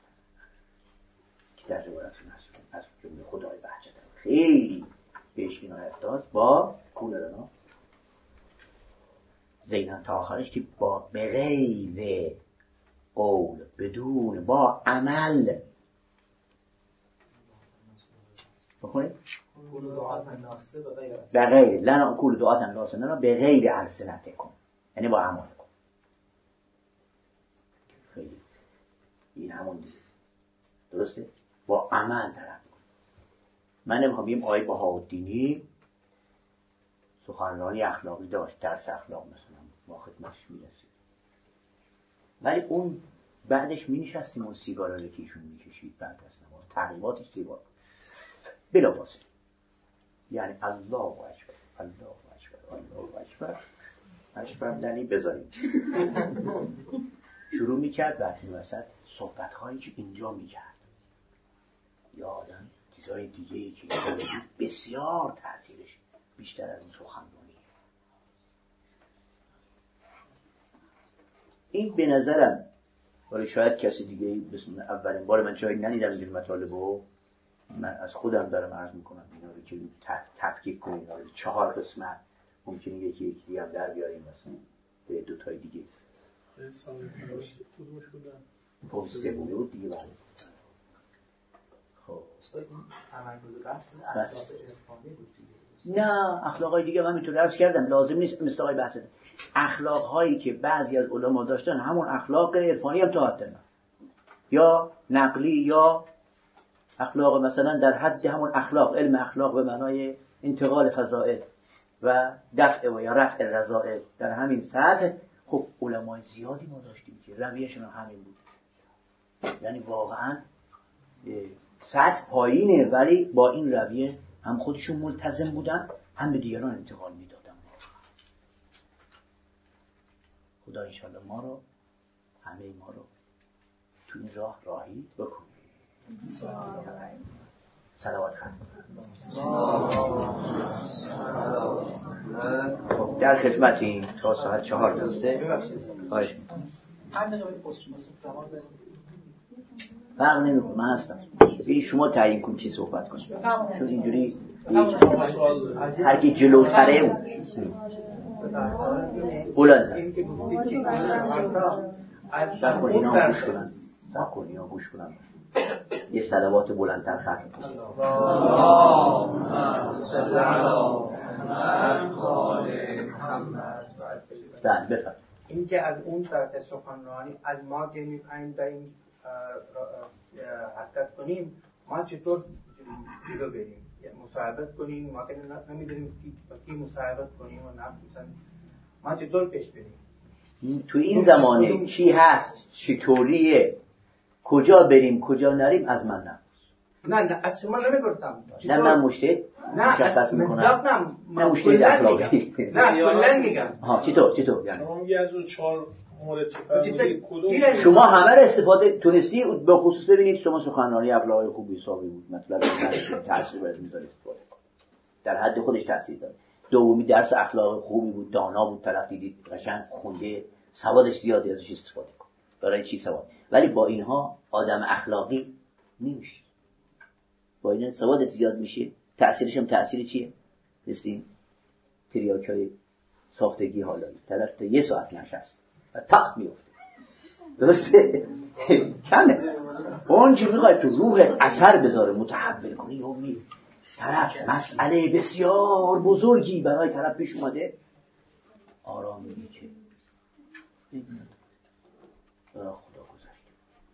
Speaker 2: که در روایتون از جمله خدای بهجت خیلی بهش عنایت داشت با کولرنا زینن تا آخرش که با بغیر قول بدون با عمل بخونید بغیر لنا اکول دعات الناس لنا بغیر السنتکم، یعنی با عمل کن. خیلی این همون دیگه درسته؟ با عمل طرف کن. من نمیخوام بگیم آیه بهاءالدینی سخنرانی اخلاقی داشت، درس اخلاق مثلا ما خدمتش میرسید، ولی اون بعدش مینشستیم اون سیگارا رو که ایشون میکشید بعد از نماز تقریباتش سیگار بلافاصله، یعنی الله اکبر الله اکبر الله اکبر اشبر دنی بذاریم شروع میکرد و این وسط صحبت‌هایی که اینجا میکرد یا آدم چیزهای دیگه‌ای که بسیار تأثیرش بیشتر از اون سخنرانی. این به نظرم ولی شاید کسی دیگه بسم اولین بار من شاید ندیدم این مطالبو، من از خودم دارم عرض میکنم اینا رو که تفکیک کنیم، اینا رو 4 قسمت ممکنه یکی دیگه هم در بیاریم مثلا به 2 تای دیگه خب سومی بود دیگه. بله خب نه اخلاقای دیگه من میتونم عرض کردم لازم نیست مثل آقای بحث اخلاقهایی که بعضی از علما داشتن همون اخلاق عرفانی هم تا حد یا نقلی یا اخلاق مثلا در حد همون اخلاق علم اخلاق به معنای انتقال فضائل و دفع و یا رفع رذائل در همین سطح. خب علمای زیادی ما داشتیم که رویشون همین بود، یعنی واقعا سطح پایینه ولی با این رویه هم خودشون ملتزم بودن هم به دیگران انتقال میدادن. خدا انشاءالله ما رو همه ما رو تو این راه راهی بکنه. صلوات خواهد. خب در خدمتیم تا ساعت 4 درسته. خواهش فرق نمیکنه، من هستم. این شما تعیین کن کی صحبت کنه، چون اینجوری هر کی جلوتره بلند اینا گوش کنن یه صلوات بلندتر ختم کنن. بله بفرمایید.
Speaker 3: این که از اون طرف سخنرانی از ما که می‌خوایم در این حرکت کنیم، ما چطور جلو بریم، مصاحبت کنیم، ما که نمی‌دونیم کی مصاحبت کنیم و مثلا ما چطور پیش بریم
Speaker 2: تو این زمانه چی هست چطوریه کجا بریم کجا نریم از من نپرس.
Speaker 3: نه از شما نمی‌پرسم.
Speaker 2: نه من مشتهد مشخص میکنم. نه مشتهد اخلاقی.
Speaker 3: نه کلا میگم.
Speaker 2: چطور یعنی
Speaker 4: شما میگی از اون 4 مورد
Speaker 2: شما همه رو استفاده تونستی به خصوص ببینید. شما سخنرانی اخلاقی خوبی حسابی بود، مطلب تاثیر برات میذاره استفاده کن، در حد خودش تاثیر داره. دومی درس اخلاق خوبی بود، دانا بود، طرف دیدید قشنگ خونده، سوادش زیادی ازش استفاده کن. برای چی سواد؟ ولی با اینها آدم اخلاقی نمیشه. با اینا سوادت زیاد میشه، تأثیرش هم تأثیر چیه؟ مثل تریاکای ساختگی حالایی، طرف تا 1 ساعت نشست و تق میفته. درسته؟ کمه. اون چی میخواد تو روحت اثر بذاره، متحول کنی یا می طرف مسئله بسیار بزرگی برای طرف پیش اومده، آرام میگه ببینید خدا گذشته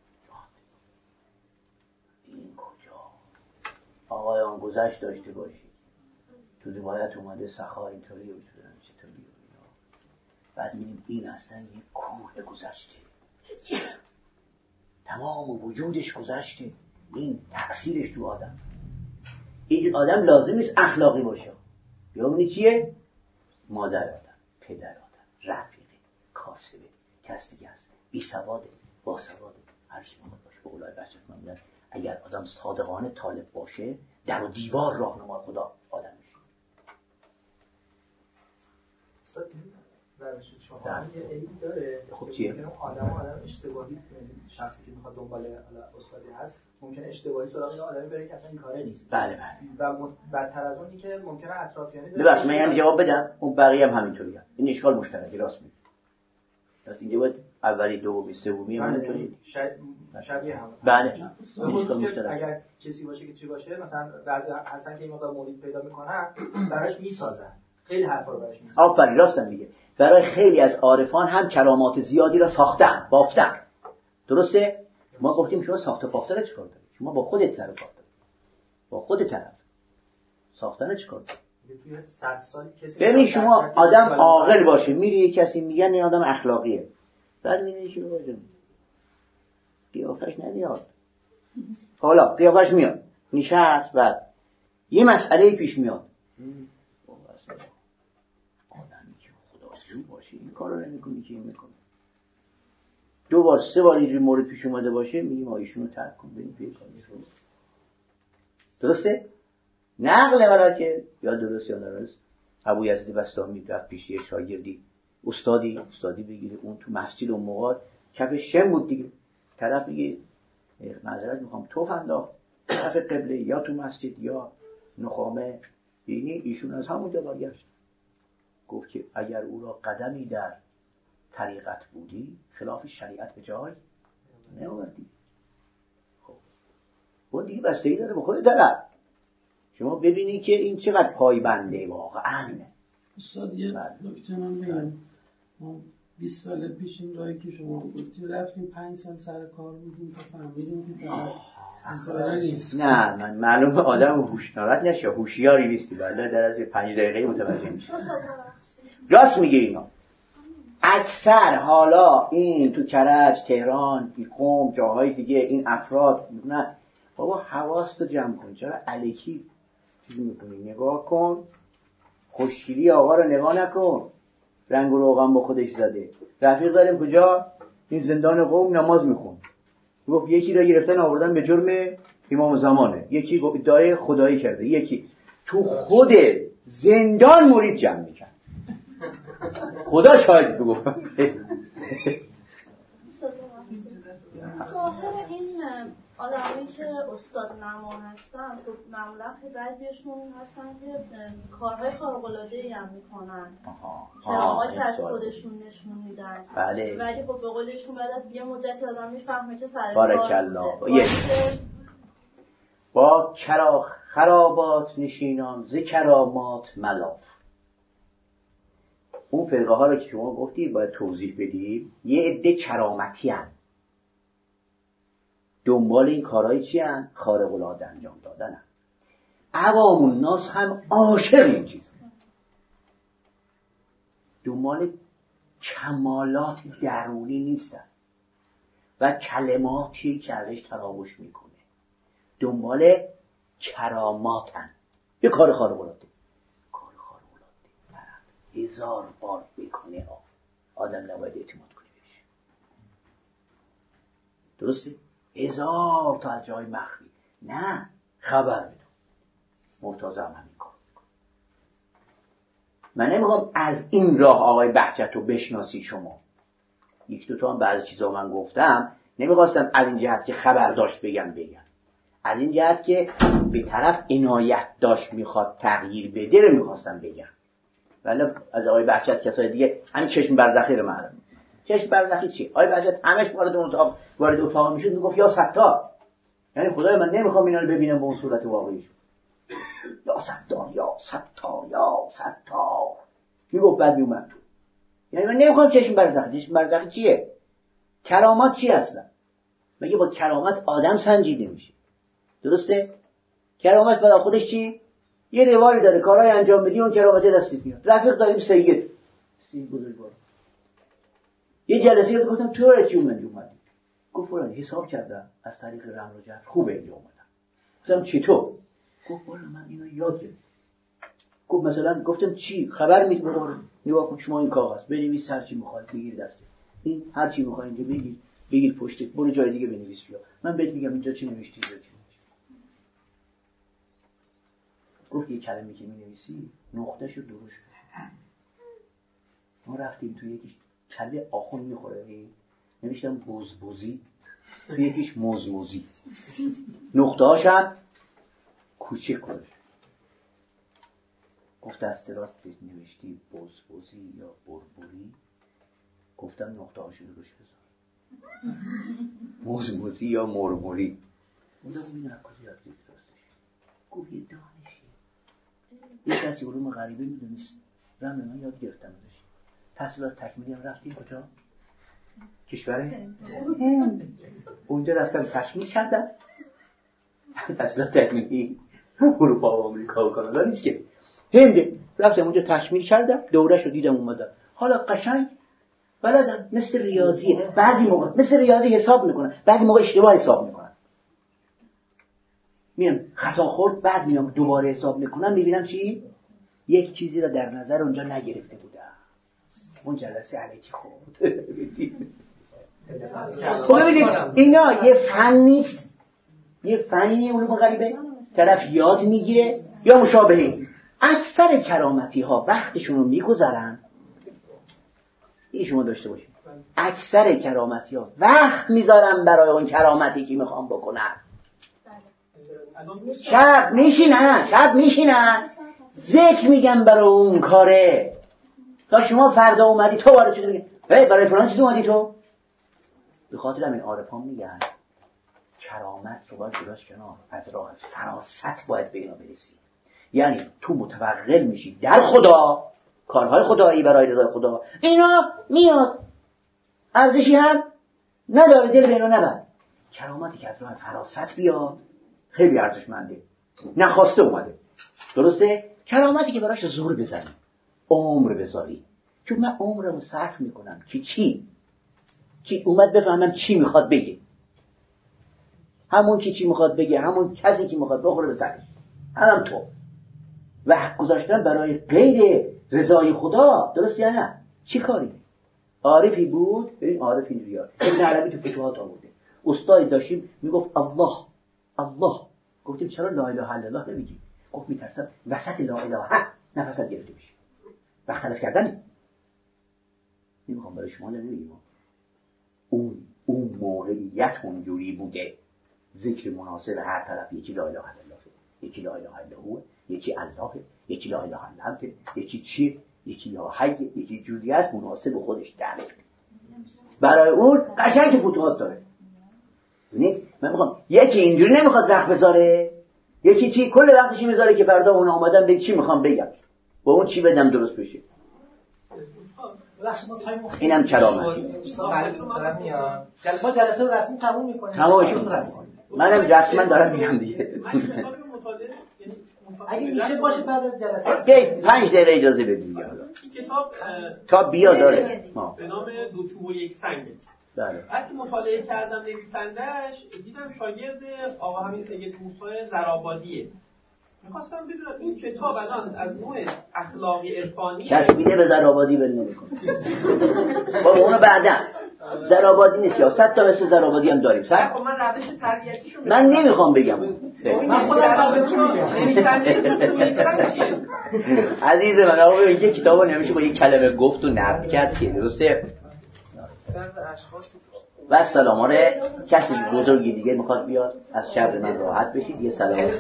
Speaker 2: این کجا آقایان گذشت داشته باشید. تو روایت اومده سخا اینطوری و چطوری بعد می‌بینیم این اصلا یک کوه گذشته، تمام وجودش گذشته، این تأثیرش تو آدم. این آدم لازم نیست اخلاقی باشه، یعنی چیه؟ مادر آدم، پدر آدم، رفیقه، کاسبه، کسی دیگه است، بی سواده، با سواده، هر چی میخواد باشه. به قولای بچه من میگن اگر آدم صادقانه طالب باشه در و دیوار راهنمای خدا آدم میشه.
Speaker 5: روش چهارم یه عیب داره.
Speaker 2: خب چیه؟
Speaker 5: ممکنه آدم اشتباهی، شخصی که میخواد دنبال استادی هست ممکنه اشتباهی سراغ یه آدمی بره که اصلا این کاره نیست.
Speaker 2: بله.
Speaker 5: و بدتر از اونی که ممکنه اطرافیانی
Speaker 2: ببخشید من هم جواب بدم، اون بقیه هم همینطوریه. این اشکال مشترکی، راست میگی. راست اینجا باید اولی، دومی، سومی همینطوری
Speaker 5: شبیه هم.
Speaker 2: بله. اشکال مشترک.
Speaker 5: اگر کسی باشه که چی باشه، مثلا بعضی هستن که این مقدار مرید پیدا میکنن براش میسازن. خیلی حرفا رو براش میسازن.
Speaker 2: آفرین، راست میگه. برای خیلی از عارفان هم کرامات زیادی را ساختن، بافتن. درسته؟ ما گفتیم شما ساخت و بافتن رو چیکار داری؟ شما با خودت سر و کار داری. با خودت طرف. ساختن چیکار داری؟
Speaker 5: توی 100 سال کسی
Speaker 2: ببین شما آدم عاقل باشه، میری یه کسی میگن این آدم اخلاقیه. بعد میبینی که بابا قیافش نمیاد. حالا قیافش میاد. نشست بعد یه مسئله پیش میاد. آدمی که خداجو باشه این کارو نمیکنی که این میکنه. 2 بار 3 بار اینجوری مورد پیش اومده باشه میگیم ایشونو ترک کن بریم پی کارش رو. درسته؟ نقل برای که یا درست یا درست. ابویزید بستامی رفت پیش یه شاگردی استادی بگیره، اون تو مسجد اون موقع کف شم بود دیگه. طرف میگه معذرت میخوام توف انداخت طرف قبله یا تو مسجد یا نخامه. یعنی ایشون از همونجا برگشت گفت که اگر او را قدمی در طریقت بودی خلاف شریعت به جای نیاوردی. خب اون دیگه بستگی داره به خود طرف. شما ببینی که این چقدر پایبنده واقعا.
Speaker 6: استاد یه نکته من بگم، ما 20 سال پیش این راهی که شما گفتی رفتیم 5 سال سر کار بودیم تا فهمیدیم که طرف نیست.
Speaker 2: نه من معلومه آدم هوشیار نشه، هوشیاری نیستی، ولی در از 5 دقیقه متوجه میشه. راست میگه اینا. اکثر حالا این تو کرج، تهران، قم، جاهای دیگه این افراد نه بابا حواستو جمع کن، چرا الکی چیز میکنی؟ نگاه کن، خوشگلی آقا رو نگاه نکن، رنگ و روغن با خودش زده. رفیق داریم کجا؟ این زندان قم نماز میخون، گفت یکی را گرفتن آوردن به جرم امام زمانه، یکی ادعای خدایی کرده، یکی تو خود زندان مرید جمع میکرد. خدا شاهد بگو.
Speaker 7: این آدمایی که استاد نما هستن خب معمولا بعضیشون هستن که کارهای خارق‌العاده‌ای هم میکنن، کرامات از خودشون نشون میدن.
Speaker 2: بله.
Speaker 7: ولی خب به قولشون بعد از یه مدتی آدم میفهمه که سر
Speaker 2: بارکالله با خرابات نشینان ز کرامات ملاف. اون فرقه ها رو که شما گفتی باید توضیح بدیم. یه عده کرامتی هن، دنبال این کارهای چی هن؟ خارق العاده انجام دادن هن. عوام الناس هم عاشق این چیز هن. دنبال کمالات درونی نیستن و کلماتی که ازش تراوش میکنه، دنبال کرامات هن. یه کار خارق العاده، کار خارق العاده 1000 بار میکنه، آدم نباید اعتماد کنه بهش. درسته؟ 1000 تا از جای مخفی نه خبر میدون. مرتضی هم همین کار میکنه. من نمیخوام از این راه آقای بهجت رو بشناسی شما. 1-2 تا هم بعضی چیزا من گفتم نمیخواستم از این جهت که خبر داشت بگم، از این جهت که به طرف عنایت داشت میخواد تغییر بده رو میخواستم بگم. ولی از آقای بهجت کسای دیگه همین چشم برزخی رو معلوم. چشم برزخی چی؟ آقای بهجت همش وارد اتاق میشد میگفت یا ستار، یعنی خدای من نمیخوام اینا رو ببینم به اون صورت واقعیشون. یا ستار یا ستار یا ستار میگفت بعد میومد تو. یعنی من نمیخوام چشم برزخی. چشم برزخی چیه؟ کرامات چی اصلا؟ مگه با کرامات آدم سنجیده میشه؟ درسته؟ کرامت برای خودش چی؟ یه روایی داره، کارهای انجام بدی اون کرامت دستت میاد. رفیق داریم سید بزرگوار یه جلسه یاد گفتم تو را چی اومدی؟ گفت فلان حساب کردم از طریق رمز و جر خوبه اینجا اومدم. گفتم چطور؟ گفت والا من اینو یاد گرفتم. گفت مثلا گفتم چی خبر میدونم نگاه کن شما این کاغذ بنویس هر چی میخواد بگیر دسته این هر چی میخوای اینجا بگیر پشت برو جای دیگه بنویس بیا من بهت میگم اینجا چی نوشتی اینجا چی نوشتی. گفت یه کلمه که مینویسی نقطهشو درست کن. ما رفتیم تو یکیش کله آخون میخوره نوشتم بزبزی تو یکیش مزمزی نقطه هاشم کوچک کنه. گفت از اصطلاح نوشتی بزبزی یا بربری گفتم نقطه هاشو روش بذار مزمزی یا مرمری گفتم این نکوزی از دیگه راستش گفت یه دانشی یه کسی علوم غریبه میدونست رمه من یاد گرفتم ازش تحصیلات تکمیلی هم رفتیم کجا؟ کشور هند. اونجا رفتم تکمیل کردم تحصیلات تکمیلی اروپا و آمریکا و کانادا نیست که هند رفتم اونجا تکمیل کردم دوره‌شو دیدم اومدم حالا قشنگ بلدم مثل ریاضیه بعضی موقع مثل ریاضی حساب میکنن بعضی موقع اشتباه حساب میکنن میام خطا خورد بعد میام دوباره حساب میکنم میبینم چی یک چیزی را در نظر اونجا نگرفته بودم اون جلسه علکی خورد. خب ببینید اینا یه فن نیست یه فنی علوم غریبه طرف یاد میگیره یا مشابهی. اکثر کرامتی ها وقتشون رو میگذرن این شما داشته باشید اکثر کرامتی ها وقت میذارن برای اون کرامتی که میخوام بکنن شب میشینن ذکر میگن برای اون کاره تا شما فردا اومدی تو برای چی میگی برای فلان چیز اومدی تو به خاطر همین عارفان میگن کرامت رو باید گذاشت کنار از راه فراست باید به اینا برسی یعنی تو متوغل میشی در خدا کارهای خدایی برای رضای خدا اینا میاد ارزشی هم نداره دل به اینا نبر کرامتی که از راه فراست بیاد خیلی ارزشمنده نخواسته اومده درسته کرامتی که براش زور بزنی عمر بذاری چون من عمرمو صرف میکنم که چی اومد بفهمم چی میخواد بگه همون که چی میخواد بگه همون کسی که میخواد بخوره به سرش هم تو وقت گذاشتن برای غیر رضای خدا درست یا نه چی کاری عارفی بود ببین عارف اینجوریه ابن عربی تو فتوحات آورده استادی داشتیم میگفت الله گفتیم چرا لا اله الا الله نمیگی گفت میترسم وسط لا اله نفست گرفته بشه وقت تلف کردنه نمیخوام برای شما نمیگم اون موقعیت اونجوری بوده ذکر مناسب هر طرف یکی لا اله الا الله یکی لا اله الا هو یکی الله یکی لا اله الا انت یکی چی یکی یا حی یکی جوری است مناسب خودش درک برای اون قشنگ فتوحات داره ببینید من میخوام یکی اینجوری نمیخواد وقت بذاره یکی چی کل وقتش میذاره که فردا اون اومدن به چی میخوام بگم با اون چی بدم درست بشه اینم کرامتی
Speaker 5: ما جلسه رسمی تموم میکنیم
Speaker 2: منم رسما دارم میگم دیگه
Speaker 5: اگه میشه باشه بعد از جلسه
Speaker 2: 5 دقیقه اجازه بدید حالا
Speaker 4: این کتاب
Speaker 2: تا بیا داره
Speaker 4: به نام دو چوب و یک سنگه
Speaker 2: بله
Speaker 4: وقتی مطالعه کردم نویسنده‌اش دیدم شاگرد آقا همین سید موسی زرآبادیه می‌خواستم بدونم این کتاب الان از نوع اخلاقی عرفانی
Speaker 2: چسبیده به زرآبادی بل نمی‌کنه بابا اونو بعدا زرآبادی نیست یا 100 تا مثل زرآبادی هم داریم
Speaker 4: خب من روش تربیتیشو
Speaker 2: من نمیخوام بگم
Speaker 4: من خودم نویسنده
Speaker 2: عزیز من آقا یه کتابو نمیشه با یه کلمه گفت و نقد کرد که درسته و سلام آره کسی بزرگی دیگه میخواد بیاد از شر من راحت بشید یه سلام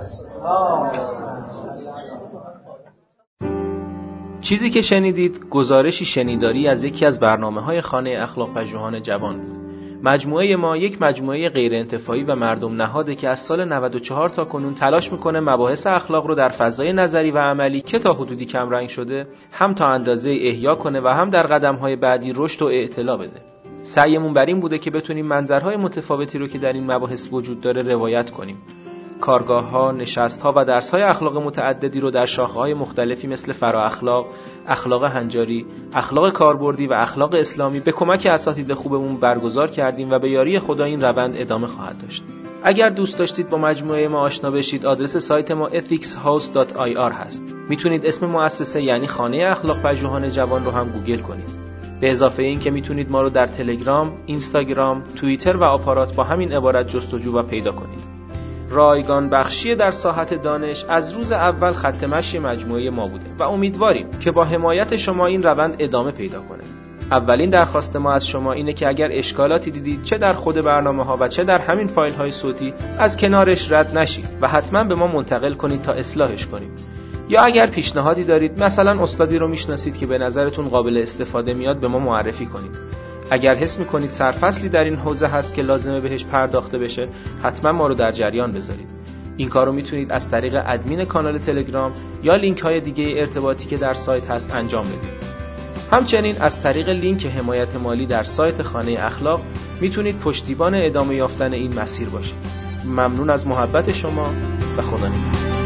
Speaker 1: چیزی که شنیدید گزارشی شنیداری از یکی از برنامه‌های خانه اخلاق پژوهان جوان بود. مجموعه ما یک مجموعه غیر انتفاعی و مردم نهاده که از سال 94 تا کنون تلاش میکنه مباحث اخلاق رو در فضای نظری و عملی که تا حدودی کم رنگ شده هم تا اندازه احیا کنه و هم در قدم‌های بعدی رشد و اعتلا بده. سعیمون بر این بوده که بتونیم منظرهای متفاوتی رو که در این مباحث وجود داره روایت کنیم. کارگاه‌ها، نشست‌ها و درس‌های اخلاق متعددی رو در شاخه‌های مختلفی مثل فرااخلاق، اخلاق هنجاری، اخلاق کاربردی و اخلاق اسلامی به کمک اساتید خوبمون برگزار کردیم و به یاری خدا این روند ادامه خواهد داشت. اگر دوست داشتید با مجموعه ما آشنا بشید، آدرس سایت ما ethicshouse.ir هست. میتونید اسم مؤسسه یعنی خانه اخلاق پژوهان جوان رو هم گوگل کنید. به اضافه این که میتونید ما رو در تلگرام، اینستاگرام، توییتر و آپارات با همین عبارت جستجو و پیدا کنید. رایگان بخشی در ساحت دانش از روز اول خط مشی مجموعه ما بوده و امیدواریم که با حمایت شما این روند ادامه پیدا کنه. اولین درخواست ما از شما اینه که اگر اشکالاتی دیدید چه در خود برنامه‌ها و چه در همین فایل‌های صوتی، از کنارش رد نشید و حتما به ما منتقل کنید تا اصلاحش کنیم. یا اگر پیشنهادی دارید، مثلا استادی رو میشناسید که به نظرتون قابل استفاده میاد، به ما معرفی کنید. اگر حس میکنید سرفصلی در این حوزه هست که لازمه بهش پرداخته بشه، حتما ما رو در جریان بذارید. این کار رو میتونید از طریق ادمین کانال تلگرام یا لینک های دیگه ارتباطی که در سایت هست انجام بدید. همچنین از طریق لینک حمایت مالی در سایت خانه اخلاق میتونید پشتیبان ادامه یافتن این مسیر باشید. ممنون از محبت شما و خدا نگهدار.